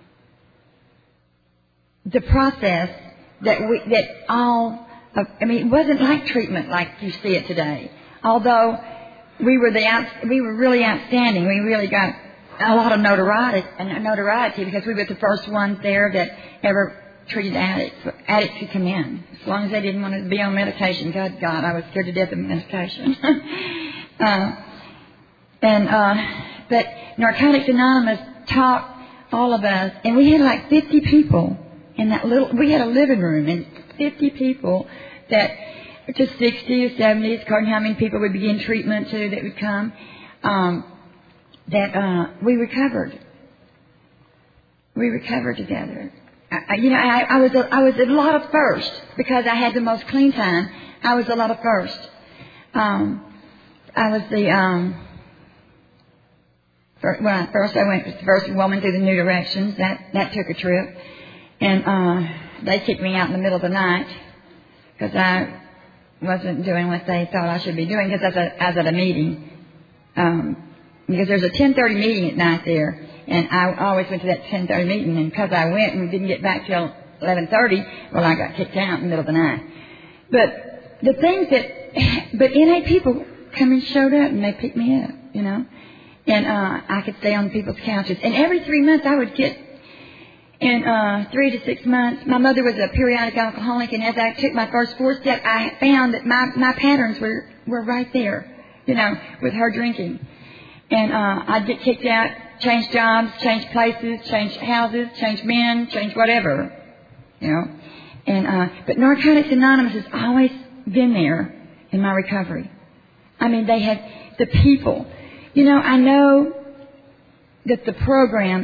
the process that we that all. Of, I mean, it wasn't like treatment like you see it today. Although we were the out, we were really outstanding. We really got a lot of notoriety, notoriety because we were the first ones there that ever treated addicts. Addicts could come in as long as they didn't want to be on medication. God, God, I was scared to death of medication. uh, and uh, but Narcotics Anonymous taught all of us, and we had like fifty people in that little. We had a living room and fifty people that. To sixty or seventy, according to how many people would begin treatment to that would come, um, that uh, we recovered. We recovered together. I, you know, I, I was a, I was a lot of first because I had the most clean time. I was a lot of first. Um, I was the um, first, when I first I went was the first woman through the New Directions. That that took a trip, and uh, they kicked me out in the middle of the night because I. wasn't doing what they thought I should be doing because I was at, I was at a meeting. Um, because there's a ten thirty meeting at night there, and I always went to that ten thirty meeting, and because I went and didn't get back till eleven thirty, well, I got kicked out in the middle of the night. But the things that, but N A people come and showed up, and they picked me up, you know, and uh, I could stay on people's couches. And every three months I would get, in uh, three to six months, my mother was a periodic alcoholic, and as I took my first four step, I found that my, my patterns were, were right there, you know, with her drinking. And uh, I'd get kicked out, change jobs, change places, change houses, change men, change whatever, you know. And uh, but Narcotics Anonymous has always been there in my recovery. I mean, they had the people. You know, I know that the program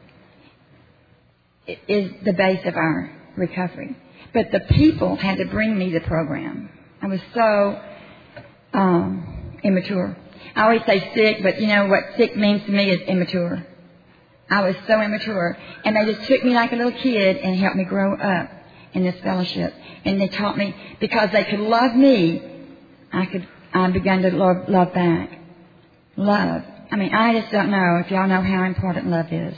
is the base of our recovery. But the people had to bring me the program. I was so um, immature. I always say sick, but you know what sick means to me is immature. I was so immature. And they just took me like a little kid and helped me grow up in this fellowship. And they taught me, because they could love me, I could. I began to love, love back. Love. I mean, I just don't know if y'all know how important love is.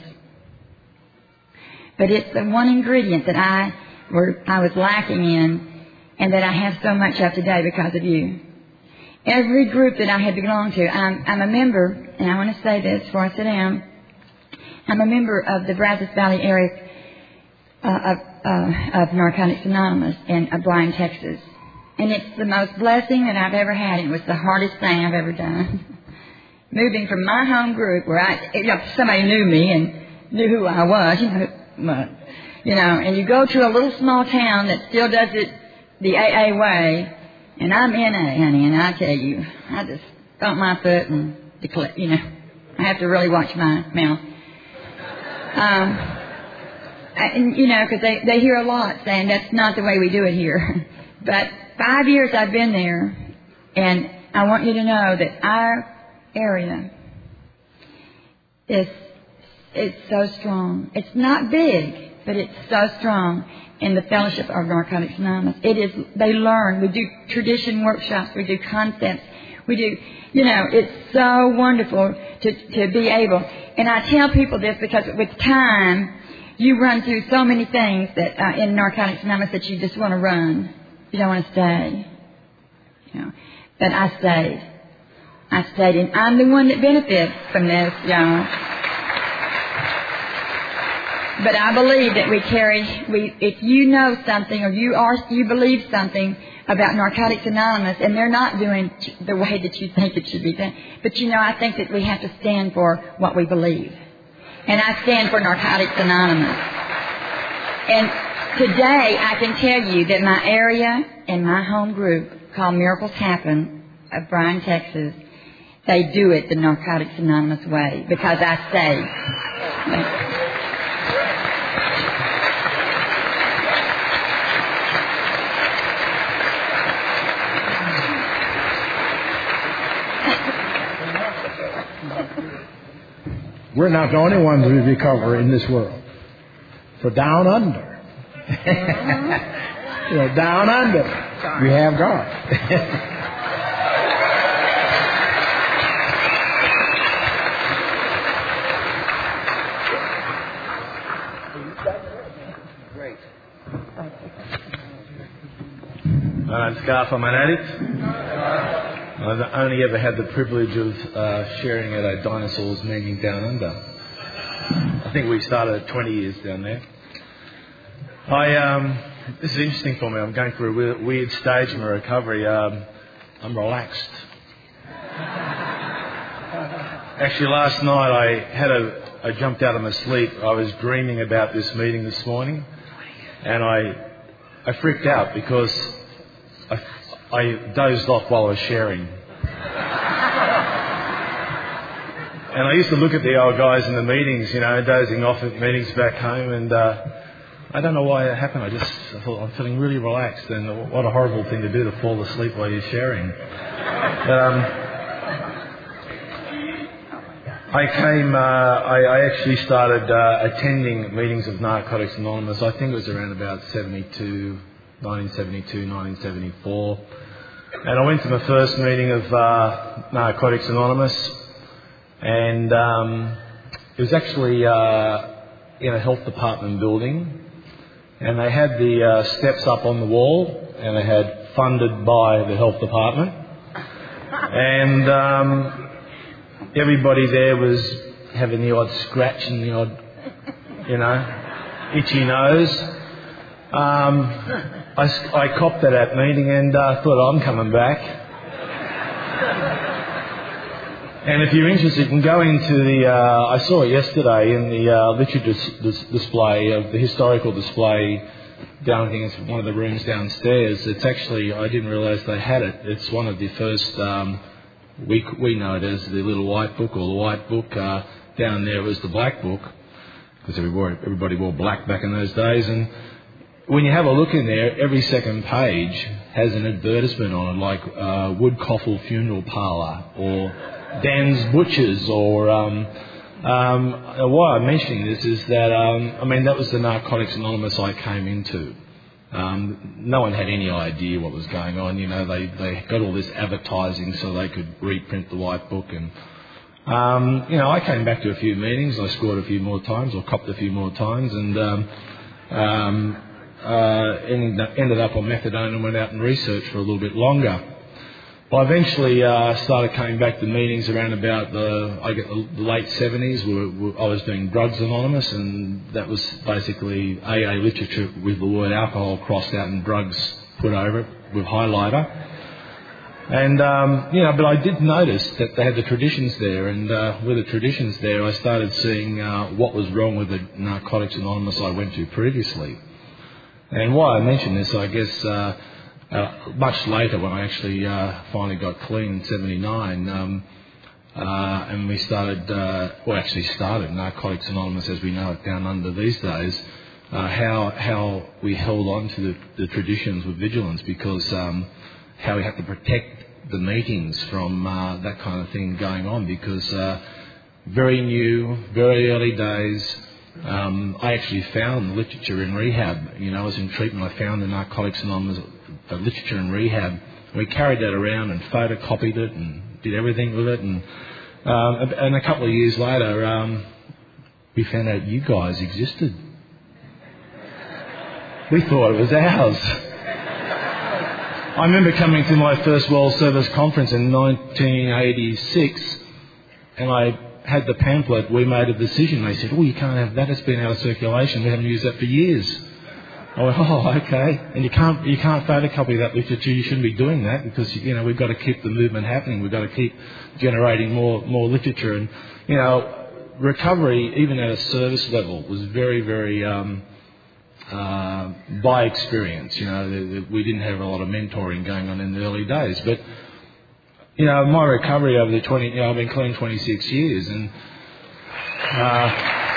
But it's the one ingredient that I were I was lacking in, and that I have so much of today because of you. Every group that I had belonged to, I'm, I'm a member, and I want to say this before I sit down. I'm a member of the Brazos Valley area uh, of, uh, of Narcotics Anonymous in uh, Bryan, Texas, and it's the most blessing that I've ever had. It was the hardest thing I've ever done. Moving from my home group, where I, you know, somebody knew me and knew who I was, you know. But, you know, and you go to a little small town that still does it the A A way, and I'm N A, honey, and I tell you, I just stomp my foot and declare, you know, I have to really watch my mouth. Um, I, and, you know, because they, they hear a lot saying that's not the way we do it here. But five years I've been there, and I want you to know that our area is It's so strong. It's not big, but it's so strong in the fellowship of Narcotics Anonymous. It is, they learn. We do tradition workshops. We do concepts. We do, you know, it's so wonderful to, to be able. And I tell people this because with time, you run through so many things that uh, in Narcotics Anonymous that you just want to run. You don't want to stay. You know. But I stayed. I stayed, and I'm the one that benefits from this, y'all. But I believe that we carry, we, if you know something or you are, you believe something about Narcotics Anonymous, and they're not doing the way that you think it should be done. But you know, I think that we have to stand for what we believe. And I stand for Narcotics Anonymous. And today I can tell you that my area and my home group called Miracles Happen of Bryan, Texas, they do it the Narcotics Anonymous way because I stay. We're not the only ones who recover in this world. For down under. You know, down under, we have God. Great. My name's Garth. I'm an addict. I've only ever had the privilege of uh, sharing at a dinosaurs meeting down under. I think we started twenty years down there. I um, this is interesting for me. I'm going through a weird, weird stage in my recovery. Um, I'm relaxed. Actually, last night I had a I jumped out of my sleep. I was dreaming about this meeting this morning, and I I freaked out because I. I dozed off while I was sharing. And I used to look at the old guys in the meetings, you know, dozing off at meetings back home, and uh, I don't know why it happened. I just I thought I'm feeling really relaxed, and what a horrible thing to do to fall asleep while you're sharing. But um, I came, uh, I, I actually started uh, attending meetings of Narcotics Anonymous. I think it was around about seventy-two, nineteen seventy-two, nineteen seventy-four. And I went to my first meeting of uh, Narcotics Anonymous, and um, it was actually uh, in a health department building, and they had the uh, steps up on the wall, and they had funded by the health department, and um, everybody there was having the odd scratch and the odd, you know, itchy nose. Um, I, I copped at that meeting and uh, thought, I'm coming back. And if you're interested, you can go into the, uh, I saw it yesterday in the uh, literature dis- dis- display, of the historical display down, I think it's one of the rooms downstairs. It's actually, I didn't realise they had it. It's one of the first, um, we, we know it as the Little White Book or the White Book. Uh, down there was the Black Book, because everybody, everybody wore black back in those days. And when you have a look in there, every second page has an advertisement on it, like uh, Woodcoffle Funeral Parlour or Dan's Butchers. Or um, um, why I'm mentioning this is that um, I mean that was the Narcotics Anonymous I came into. Um, no one had any idea what was going on. You know, they they got all this advertising so they could reprint the White Book, and um, you know, I came back to a few meetings. I scored a few more times, or copped a few more times, and. Um, um, Uh, ended up on methadone and went out and researched for a little bit longer. Well, I eventually uh, started coming back to meetings around about the, I get the late seventies. We were, we, I was doing Drugs Anonymous, and that was basically A A literature with the word alcohol crossed out and drugs put over it with highlighter. And, um, you know, but I did notice that they had the traditions there, and uh, with the traditions there, I started seeing uh, what was wrong with the Narcotics Anonymous I went to previously. And why I mention this, I guess, uh, uh, much later when I actually uh, finally got clean in seventy-nine, um, uh, and we started, uh, well, actually started Narcotics Anonymous as we know it down under these days, uh, how how we held on to the, the traditions with vigilance, because um, how we have to protect the meetings from uh, that kind of thing going on, because uh, very new, very early days. Um, I actually found the literature in rehab. You know, I was in treatment. I found the Narcotics Anonymous uh, literature in rehab. We carried that around and photocopied it and did everything with it. And Um, and and a couple of years later, um, we found out you guys existed. We thought it was ours. I remember coming to my first World Service Conference in nineteen eighty-six, and I had the pamphlet. We made a decision. They said, "Oh, you can't have that. It's been out of circulation. We haven't used that for years." I went, "Oh, okay." And you can't you can't photocopy that literature. You shouldn't be doing that because you know we've got to keep the movement happening. We've got to keep generating more more literature. And you know, recovery, even at a service level, was very very. Um, Uh, by experience, you know, the, the, we didn't have a lot of mentoring going on in the early days. But, you know, my recovery over the twenty, you know, I've been clean twenty-six years, and uh,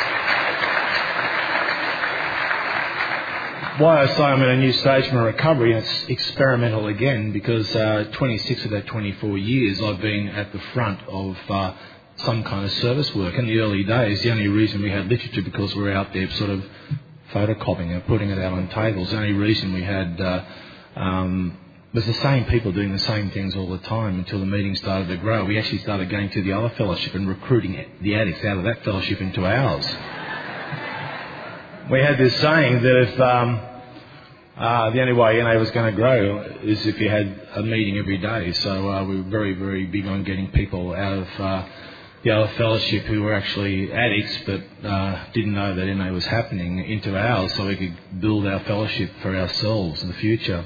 why I say I'm at a new stage in my recovery, and it's experimental again, because uh, twenty-six of that twenty-four years I've been at the front of uh, some kind of service work. In the early days, the only reason we had literature because we were out there sort of photocopying it, putting it out on tables. The only reason we had uh, um, was the same people doing the same things all the time until the meeting started to grow. We actually started going to the other fellowship and recruiting the addicts out of that fellowship into ours. We had this saying that if um, uh, the only way N A was going to grow is if you had a meeting every day. So uh, we were very, very big on getting people out of uh, the other fellowship who were actually addicts but uh, didn't know that N A was happening into ours, so we could build our fellowship for ourselves in the future.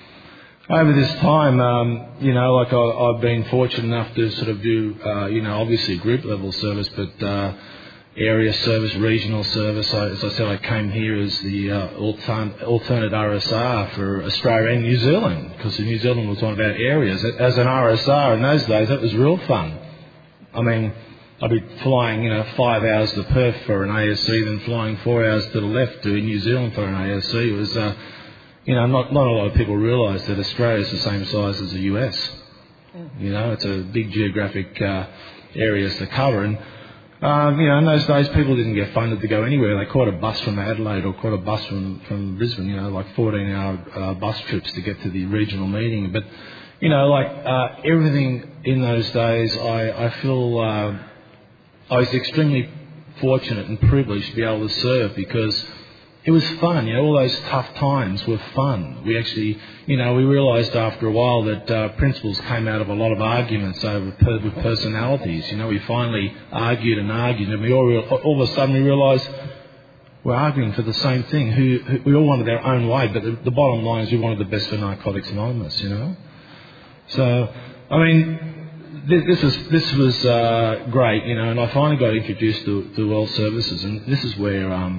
Over this time, um, you know, like I, I've been fortunate enough to sort of do, uh, you know, obviously group level service, but uh, area service, regional service. I, as I said, I came here as the uh, altern- alternate R S R for Australia and New Zealand, because New Zealand was one of our areas. As an R S R in those days, that was real fun. I mean, I'd be flying, you know, five hours to Perth for an A S C, then flying four hours to the left to New Zealand for an A S C. It was, uh, you know, not, not a lot of people realise that Australia is the same size as the U S. You know, it's a big geographic uh, areas to cover. And, um, you know, in those days, people didn't get funded to go anywhere. They caught a bus from Adelaide or caught a bus from, from Brisbane, you know, like fourteen-hour uh, bus trips to get to the regional meeting. But, you know, like uh, everything in those days, I, I feel... Uh, I was extremely fortunate and privileged to be able to serve because it was fun. You know, all those tough times were fun. We actually, you know, we realised after a while that uh, principles came out of a lot of arguments over per- with personalities. You know, we finally argued and argued, and we all real, all of a sudden we realised we're arguing for the same thing. Who, who we all wanted our own way, but the, the bottom line is we wanted the best for Narcotics Anonymous. You know, so I mean. This was this was uh, great, you know, and I finally got introduced to, to World Services, and this is where um,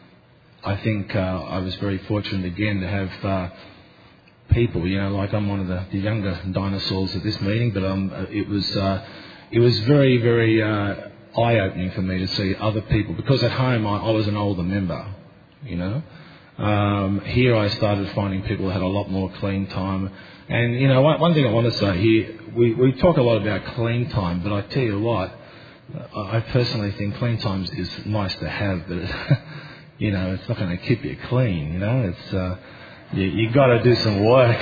I think uh, I was very fortunate again to have uh, people, you know, like I'm one of the, the younger dinosaurs at this meeting, but um, it was uh, it was very very uh, eye-opening for me to see other people, because at home I, I was an older member, you know. Um, here I started finding people who had a lot more clean time. And, you know, one, one thing I want to say here, we, we talk a lot about clean time, but I tell you what, I personally think clean time is nice to have, but, it, you know, it's not going to keep you clean, you know. It's uh, you, you got to do some work.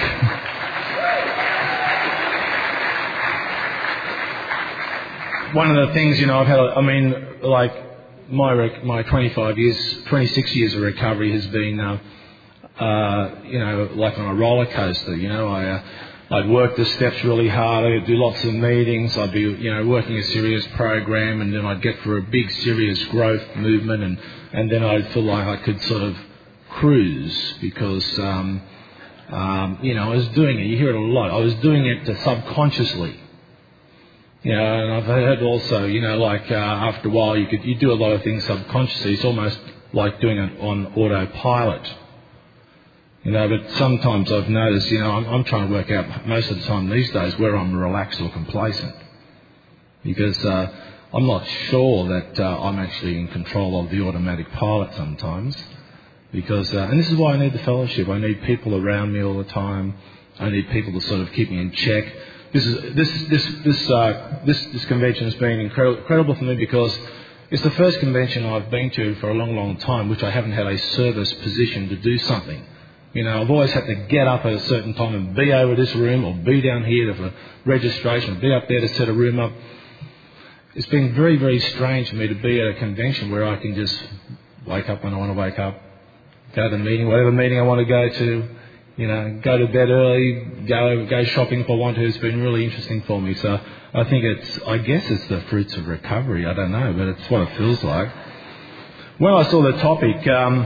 One of the things, you know, I've had, I mean, like, my rec- my twenty-five years, twenty-six years of recovery has been, uh, uh, you know, like on a roller coaster. You know, I uh, I'd work the steps really hard. I'd do lots of meetings. I'd be, you know, working a serious program, and then I'd get for a big serious growth movement, and and then I'd feel like I could sort of cruise because, um, um, you know, I was doing it. You hear it a lot. I was doing it subconsciously. You know, and I've heard also, you know, like uh, after a while you could you do a lot of things subconsciously. It's almost like doing it on autopilot. You know, but sometimes I've noticed, you know, I'm, I'm trying to work out most of the time these days where I'm relaxed or complacent, because uh, I'm not sure that uh, I'm actually in control of the automatic pilot sometimes. Because, uh, and this is why I need the fellowship. I need people around me all the time. I need people to sort of keep me in check. This is this this this uh, this this convention has been incredible, incredible for me because it's the first convention I've been to for a long, long time which I haven't had a service position to do something. You know, I've always had to get up at a certain time and be over this room or be down here for registration or be up there to set a room up. it's been very, very strange for me to be at a convention where I can just wake up when I want to wake up, go to the meeting, whatever meeting I want to go to, you know, go to bed early, go go shopping if I want to. It's been really interesting for me. So I think it's, I guess it's the fruits of recovery. I don't know, but it's what it feels like. When I saw the topic, um,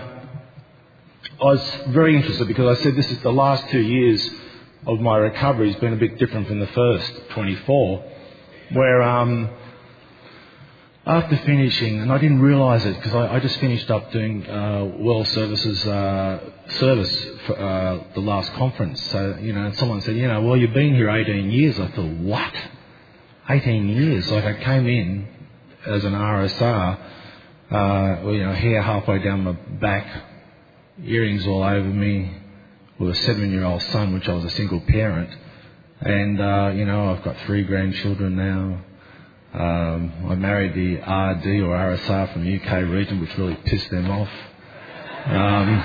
I was very interested because I said this is the last two years of my recovery has been a bit different from the first twenty-four, where um, after finishing, and I didn't realise it because I, I just finished up doing uh, World Services uh, service for uh, the last conference. So, you know, and someone said, you know, well, you've been here eighteen years. I thought, what? eighteen years? Like I came in as an R S R, uh, well, you know, hair halfway down my back, earrings all over me, with a seven-year-old son, which I was a single parent. And, uh, you know, I've got three grandchildren now. Um, I married the R D or R S R from the U K region, which really pissed them off. Um,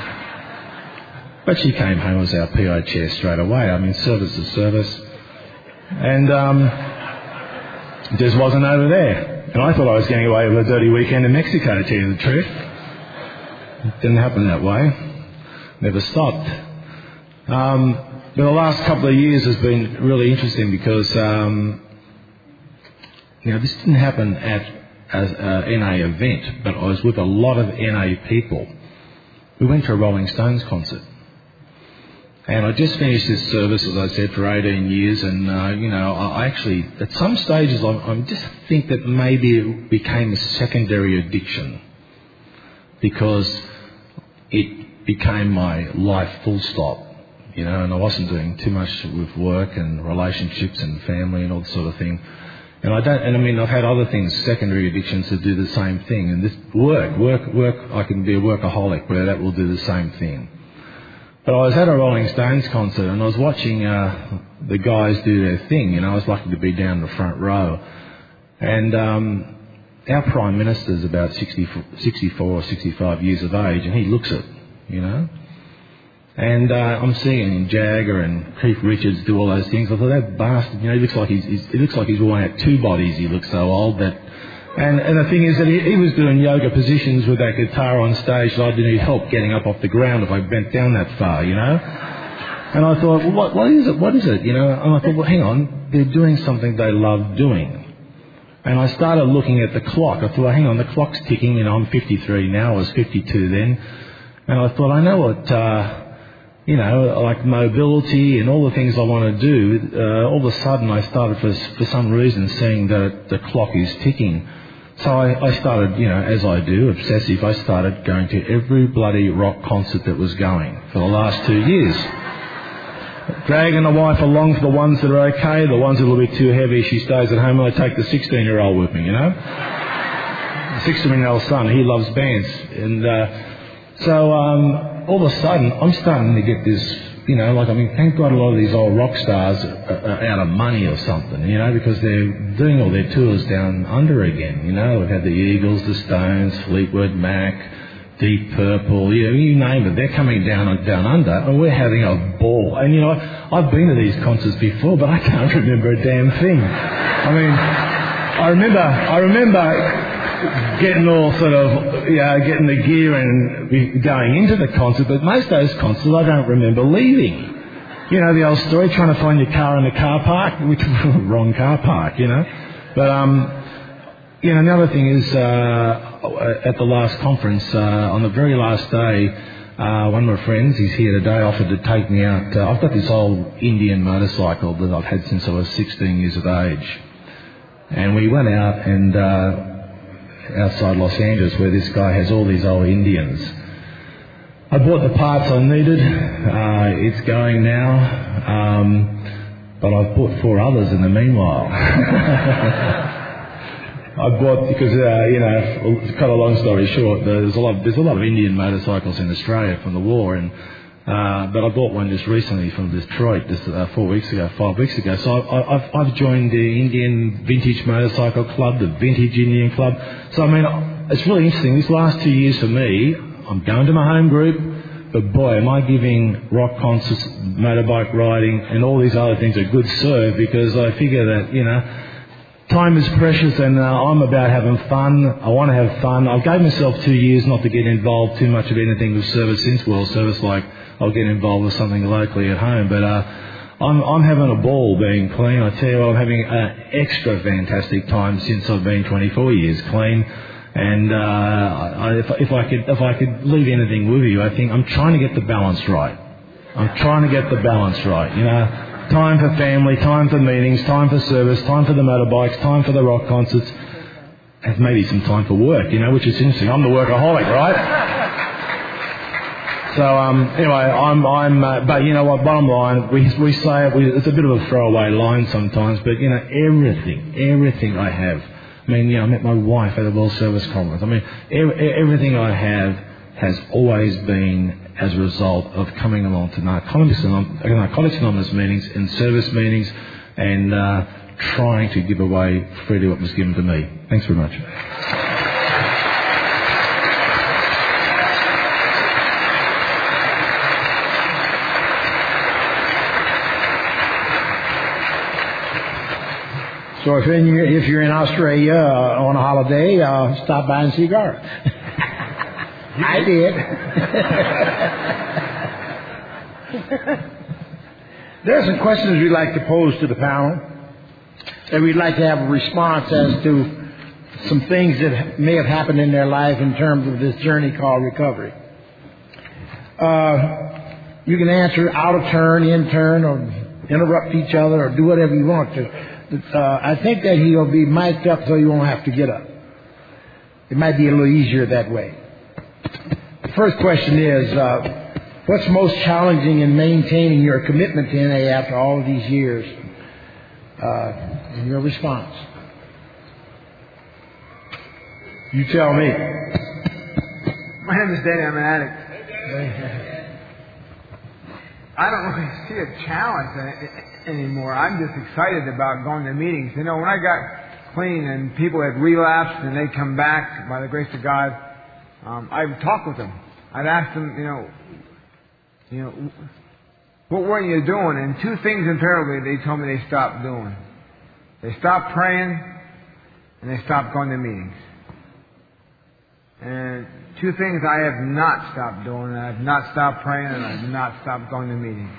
but she came home as our P O chair straight away. I mean, service is service. And um, just wasn't over there. And I thought I was getting away with a dirty weekend in Mexico, to tell you the truth. It didn't happen that way. Never stopped. Um, but the last couple of years has been really interesting because... Um, Now, this didn't happen at an N A event, but I was with a lot of N A people. We went to a Rolling Stones concert. And I just finished this service, as I said, for eighteen years. And, uh, you know, I actually, at some stages, I, I just think that maybe it became a secondary addiction because it became my life full stop, you know, and I wasn't doing too much with work and relationships and family and all that sort of thing. And I don't, and I mean, I've had other things, secondary addictions that do the same thing. And this work, work, work, I can be a workaholic where that will do the same thing. But I was at a Rolling Stones concert and I was watching uh, the guys do their thing. You know, I was lucky to be down the front row. And um, our Prime Minister's about sixty, sixty-four or sixty-five years of age, and he looks it, you know. And uh, I'm seeing Jagger and Keith Richards do all those things. I thought, that bastard, you know, he looks like he's, he's he looks like he's worn out two bodies. He looks so old. That, and and the thing is that he, he was doing yoga positions with that guitar on stage. So I didn't need help getting up off the ground if I bent down that far, you know. And I thought, well, what what is it? What is it? You know. And I thought, well, hang on, they're doing something they love doing. And I started looking at the clock. I thought, well, hang on, the clock's ticking. You know, I'm fifty-three now. I was fifty-two then. And I thought, I know what. Uh, You know, like mobility and all the things I want to do, uh, all of a sudden I started for, for some reason seeing that the clock is ticking. So I, I started, you know, as I do, obsessive, I started going to every bloody rock concert that was going for the last two years. Dragging the wife along for the ones that are okay, the ones that are a little bit too heavy, she stays at home and I take the sixteen-year-old with me, you know. The sixteen-year-old son, he loves bands. And uh, so... Um, all of a sudden, I'm starting to get this, you know, like, I mean, thank God a lot of these old rock stars are out of money or something, you know, because they're doing all their tours down under again, you know. We've had the Eagles, the Stones, Fleetwood Mac, Deep Purple, you know, you name it. They're coming down down under, and we're having a ball. And, you know, I've been to these concerts before, but I can't remember a damn thing. I mean, I remember, I remember... getting all sort of, you know, getting the gear and going into the concert, but most of those concerts I don't remember leaving. You know, the old story, trying to find your car in the car park, which wrong car park, you know. But, um, you know, the other thing is, uh, at the last conference, uh, on the very last day, uh, one of my friends, he's here today, offered to take me out. Uh, I've got this old Indian motorcycle that I've had since I was sixteen years of age. And we went out and, uh, outside Los Angeles, where this guy has all these old Indians. I bought the parts I needed. Uh, it's going now, um, but I've bought four others in the meanwhile. I bought because uh, you know, to cut a long story short, there's a lot. There's a lot of Indian motorcycles in Australia from the war, and uh, but I bought one just recently from Detroit, just uh, four weeks ago, five weeks ago. So I, I've, I've joined the Indian Vintage Motorcycle Club, the Vintage Indian Club. So I mean, it's really interesting. This last two years for me, I'm going to my home group, but boy, am I giving rock concerts, motorbike riding, and all these other things a good serve, because I figure that, you know, time is precious, and uh, I'm about having fun. I want to have fun. I gave myself two years not to get involved too much of anything with service since World Service, like I'll get involved with something locally at home. But uh, I'm, I'm having a ball being clean. I tell you what, I'm having an extra fantastic time since I've been twenty-four years clean. And uh, I, if, if I could, if I could leave anything with you, I think I'm trying to get the balance right. I'm trying to get the balance right. You know, time for family, time for meetings, time for service, time for the motorbikes, time for the rock concerts, and maybe some time for work. You know, which is interesting. I'm the workaholic, right? So um, anyway, I'm, I'm. Uh, but you know what? Bottom line, we we say it. We, it's a bit of a throwaway line sometimes, but you know, everything, everything I have. I mean, you know, I met my wife at a World Service Conference. I mean, everything I have has always been as a result of coming along to Narcotics Anonymous, Narcotics Anonymous meetings and service meetings and uh, trying to give away freely what was given to me. Thanks very much. So if, in, if you're in Australia uh, on a holiday, uh, stop by and see Garth. I did. There are some questions we'd like to pose to the panel, and we'd like to have a response as to some things that may have happened in their life in terms of this journey called recovery. Uh, you can answer out of turn, in turn, or interrupt each other, or do whatever you want to. Uh, I think that he'll be mic'd up so you won't have to get up. It might be a little easier that way. The first question is, uh, what's most challenging in maintaining your commitment to N A after all of these years? Uh, and your response. You tell me. My name is Danny. I'm an addict. I don't really see a challenge in it anymore. I'm just excited about going to meetings. You know, when I got clean and people had relapsed and they'd come back by the grace of God, um, I would talk with them. I'd ask them, you know, you know, what were you doing? And two things invariably they told me they stopped doing. They stopped praying and they stopped going to meetings. And two things I have not stopped doing. I have not stopped praying and I have not stopped going to meetings.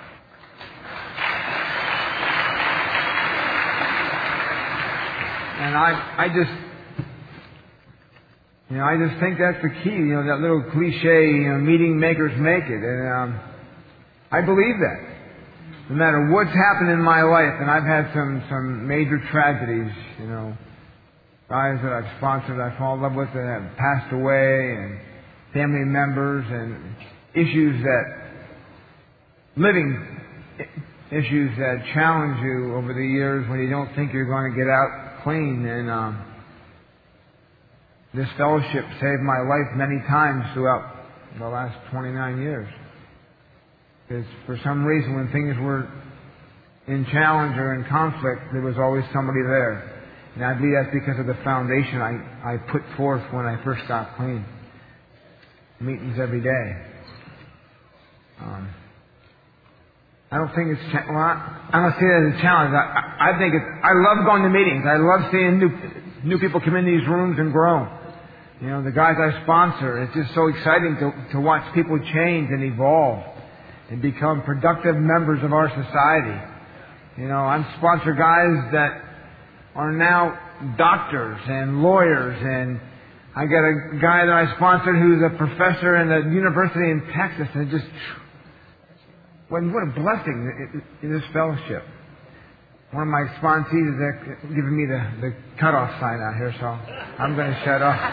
And I, I just, you know, I just think that's the key. You know, that little cliche, you know, meeting makers make it. And um, I believe that. No matter what's happened in my life, and I've had some, some major tragedies, you know, guys that I've sponsored, I fall in love with that have passed away, and family members, and issues that, living issues that challenge you over the years when you don't think you're going to get out clean. And um, this fellowship saved my life many times throughout the last twenty-nine years. Because for some reason, when things were in challenge or in conflict, there was always somebody there. And I believe that's because of the foundation I, I put forth when I first got clean. Meetings every day. Um, I don't think it's, cha- well, I, I don't see it as a challenge. I, I, I think it's, I love going to meetings. I love seeing new, new people come in these rooms and grow. You know, the guys I sponsor, it's just so exciting to, to watch people change and evolve and become productive members of our society. You know, I sponsor guys that are now doctors and lawyers, and I got a guy that I sponsored who's a professor in a university in Texas, and it just, what a blessing in this fellowship. One of my sponsees is giving me the, the cutoff sign out here, so I'm going to shut off.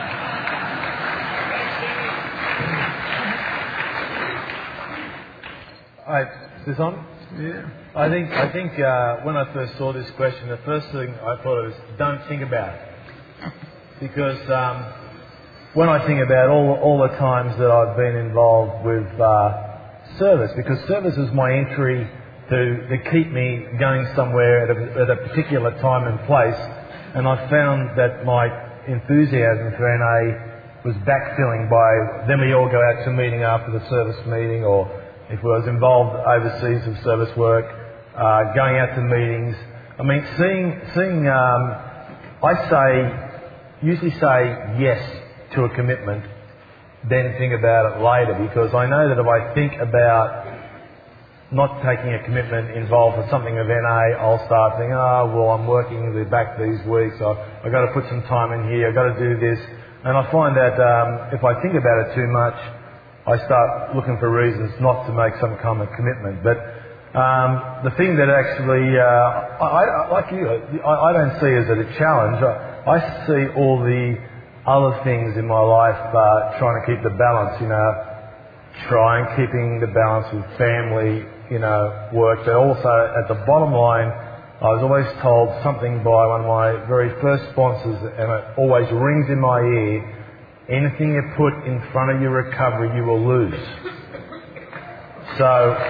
All right, is this on? Yeah. I think I think uh, when I first saw this question, the first thing I thought was, don't think about it. Because um, when I think about all all the times that I've been involved with uh, service, because service is my entry to, to keep me going somewhere at a, at a particular time and place, and I found that my enthusiasm for N A was backfilling by, then we all go out to a meeting after the service meeting, or if I was involved overseas with service work, uh, going out to meetings, I mean, seeing, seeing, um, I say, usually say yes to a commitment, then think about it later, because I know that if I think about not taking a commitment involved with something of N A, I'll start thinking, oh, well, I'm working the back these weeks, so I've got to put some time in here, I've got to do this. And I find that um, if I think about it too much, I start looking for reasons not to make some kind of commitment. But um, the thing that actually, uh, I, I, like you, I, I don't see as a challenge. I, I see all the other things in my life uh, trying to keep the balance, you know, trying keeping the balance with family, you know, work. But also at the bottom line, I was always told something by one of my very first sponsors, and it always rings in my ear: anything you put in front of your recovery, you will lose. So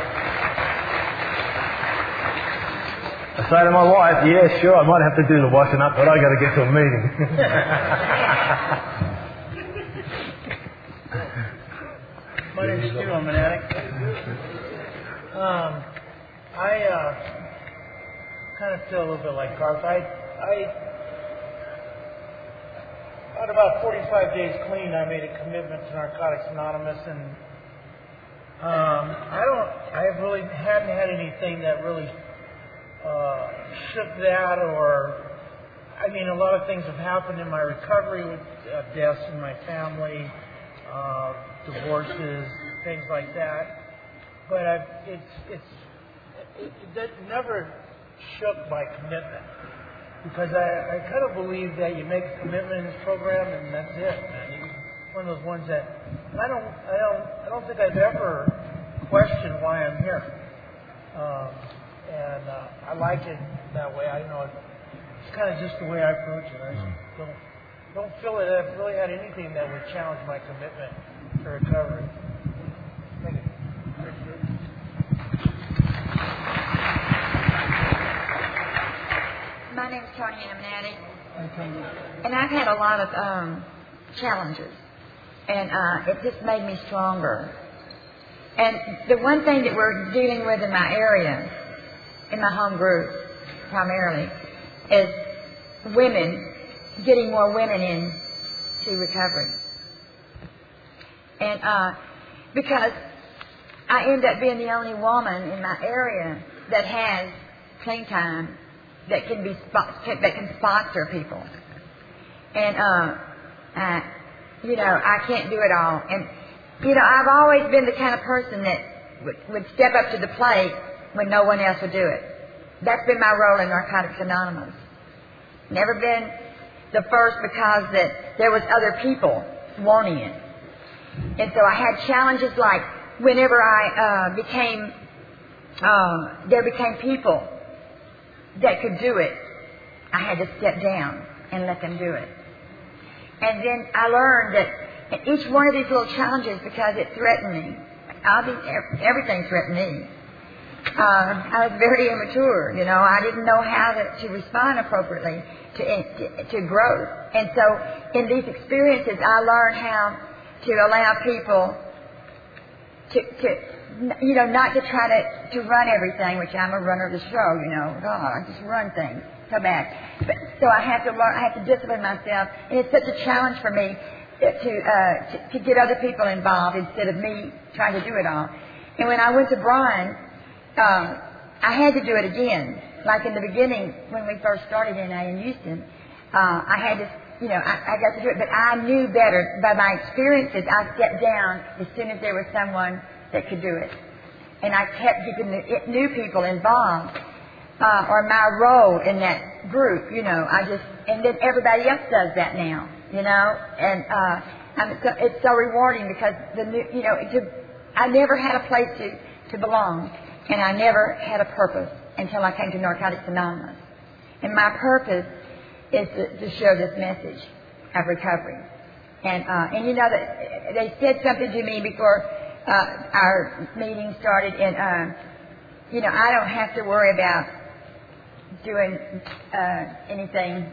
I say to my wife, yeah, sure, I might have to do the washing up, but I got to get to a meeting. My name's Stu, I'm an addict. Um, I uh, kind of feel a little bit like Garth. I, I, at about forty-five days clean, I made a commitment to Narcotics Anonymous, and um, I don't, I really hadn't had anything that really uh, shook that, or, I mean, a lot of things have happened in my recovery with uh, deaths in my family, uh, divorces, things like that. But I've, it's it's it, it never shook my commitment, because I, I kind of believe that you make a commitment in this program and that's it, man. It's one of those ones that I don't I don't I don't think I've ever questioned why I'm here, um, and uh, I like it that way. I know it, it's kind of just the way I approach it. I just don't don't feel that I've really had anything that would challenge my commitment to recovery. Thank you. My name's Tony, and I'm an addict. And I've had a lot of um, challenges, and uh, it just made me stronger. And the one thing that we're dealing with in my area, in my home group primarily, is women, getting more women in to recovery. And uh, because I end up being the only woman in my area that has clean time, that can be that can sponsor people, and uh, uh, you know, I can't do it all. And you know, I've always been the kind of person that would, would step up to the plate when no one else would do it. That's been my role in Narcotics Anonymous. Never been the first, because that there was other people wanting it, and so I had challenges like whenever I uh, became, uh, there became people that could do it, I had to step down and let them do it. And then I learned that each one of these little challenges, because it threatened me, I'll be, everything threatened me. Uh, I was very immature, you know. I didn't know how to, to respond appropriately to, to, to growth. And so in these experiences, I learned how to allow people to, to you know, not to try to, to run everything, which I'm a runner of the show, you know. God, I just run things so bad. But, so I have to learn, I have to discipline myself. And it's such a challenge for me to, uh, to, to get other people involved instead of me trying to do it all. And when I went to Brian, um, I had to do it again. Like in the beginning, when we first started N A in Houston, uh, I had to, you know, I, I got to do it. But I knew better. By my experiences, I stepped down as soon as there was someone that could do it. And I kept getting the new people involved, uh, or my role in that group, you know. I just, and then everybody else does that now, you know. And uh, I'm so, it's so rewarding, because the new, you know, to, I never had a place to, to belong, and I never had a purpose until I came to Narcotics Anonymous. And my purpose is to, to share this message of recovery. And uh, and you know that they said something to me before Uh, our meeting started, and uh, you know, I don't have to worry about doing uh, anything,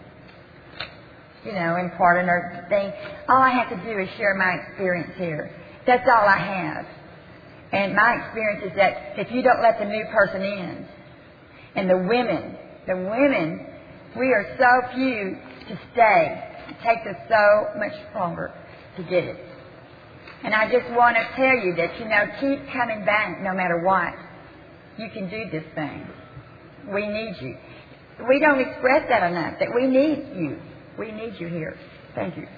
you know, important or thing. All I have to do is share my experience here. That's all I have. And my experience is that if you don't let the new person in, and the women The women, we are so few to stay. It takes us so much longer to get it. And I just want to tell you that, you know, keep coming back no matter what. You can do this thing. We need you. We don't express that enough, that we need you. We need you here. Thank you.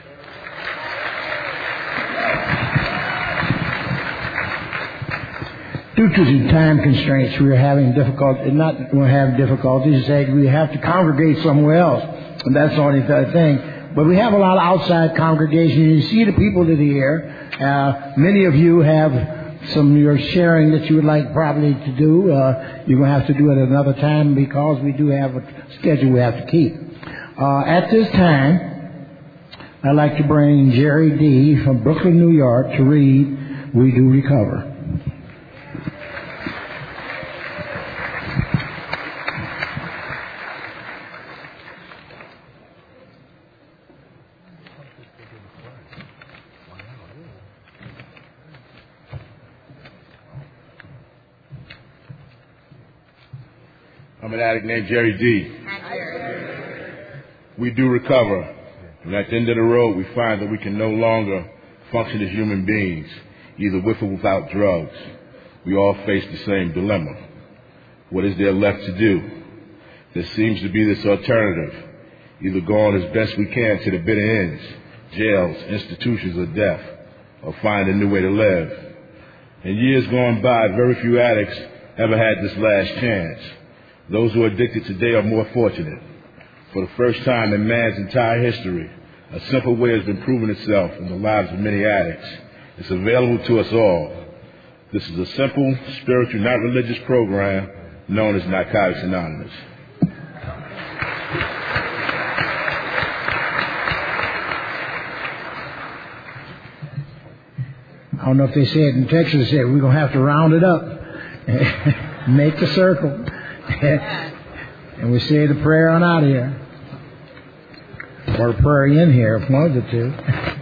Due to the time constraints, we are having difficulty, not we're having difficulties, we have to congregate somewhere else. And that's the only thing. But we have a lot of outside congregations. You see the people that are here. Uh, many of you have some your sharing that you would like probably to do. Uh, you're going to have to do it another time because we do have a schedule we have to keep. Uh, at this time, I'd like to bring Jerry D. from Brooklyn, New York to read We Do Recover. I'm an addict named Jerry D. We do recover. And at the end of the road, we find that we can no longer function as human beings, either with or without drugs. We all face the same dilemma. What is there left to do? There seems to be this alternative. Either go on as best we can to the bitter ends, jails, institutions, or death, or find a new way to live. In years gone by, very few addicts ever had this last chance. Those who are addicted today are more fortunate. For the first time in man's entire history, a simple way has been proven itself in the lives of many addicts. It's available to us all. This is a simple, spiritual, not religious program known as Narcotics Anonymous. I don't know if they say it in Texas, they say we're going to have to round it up. Make the circle. And we say the prayer on out of here. Or the prayer in here if one of the two.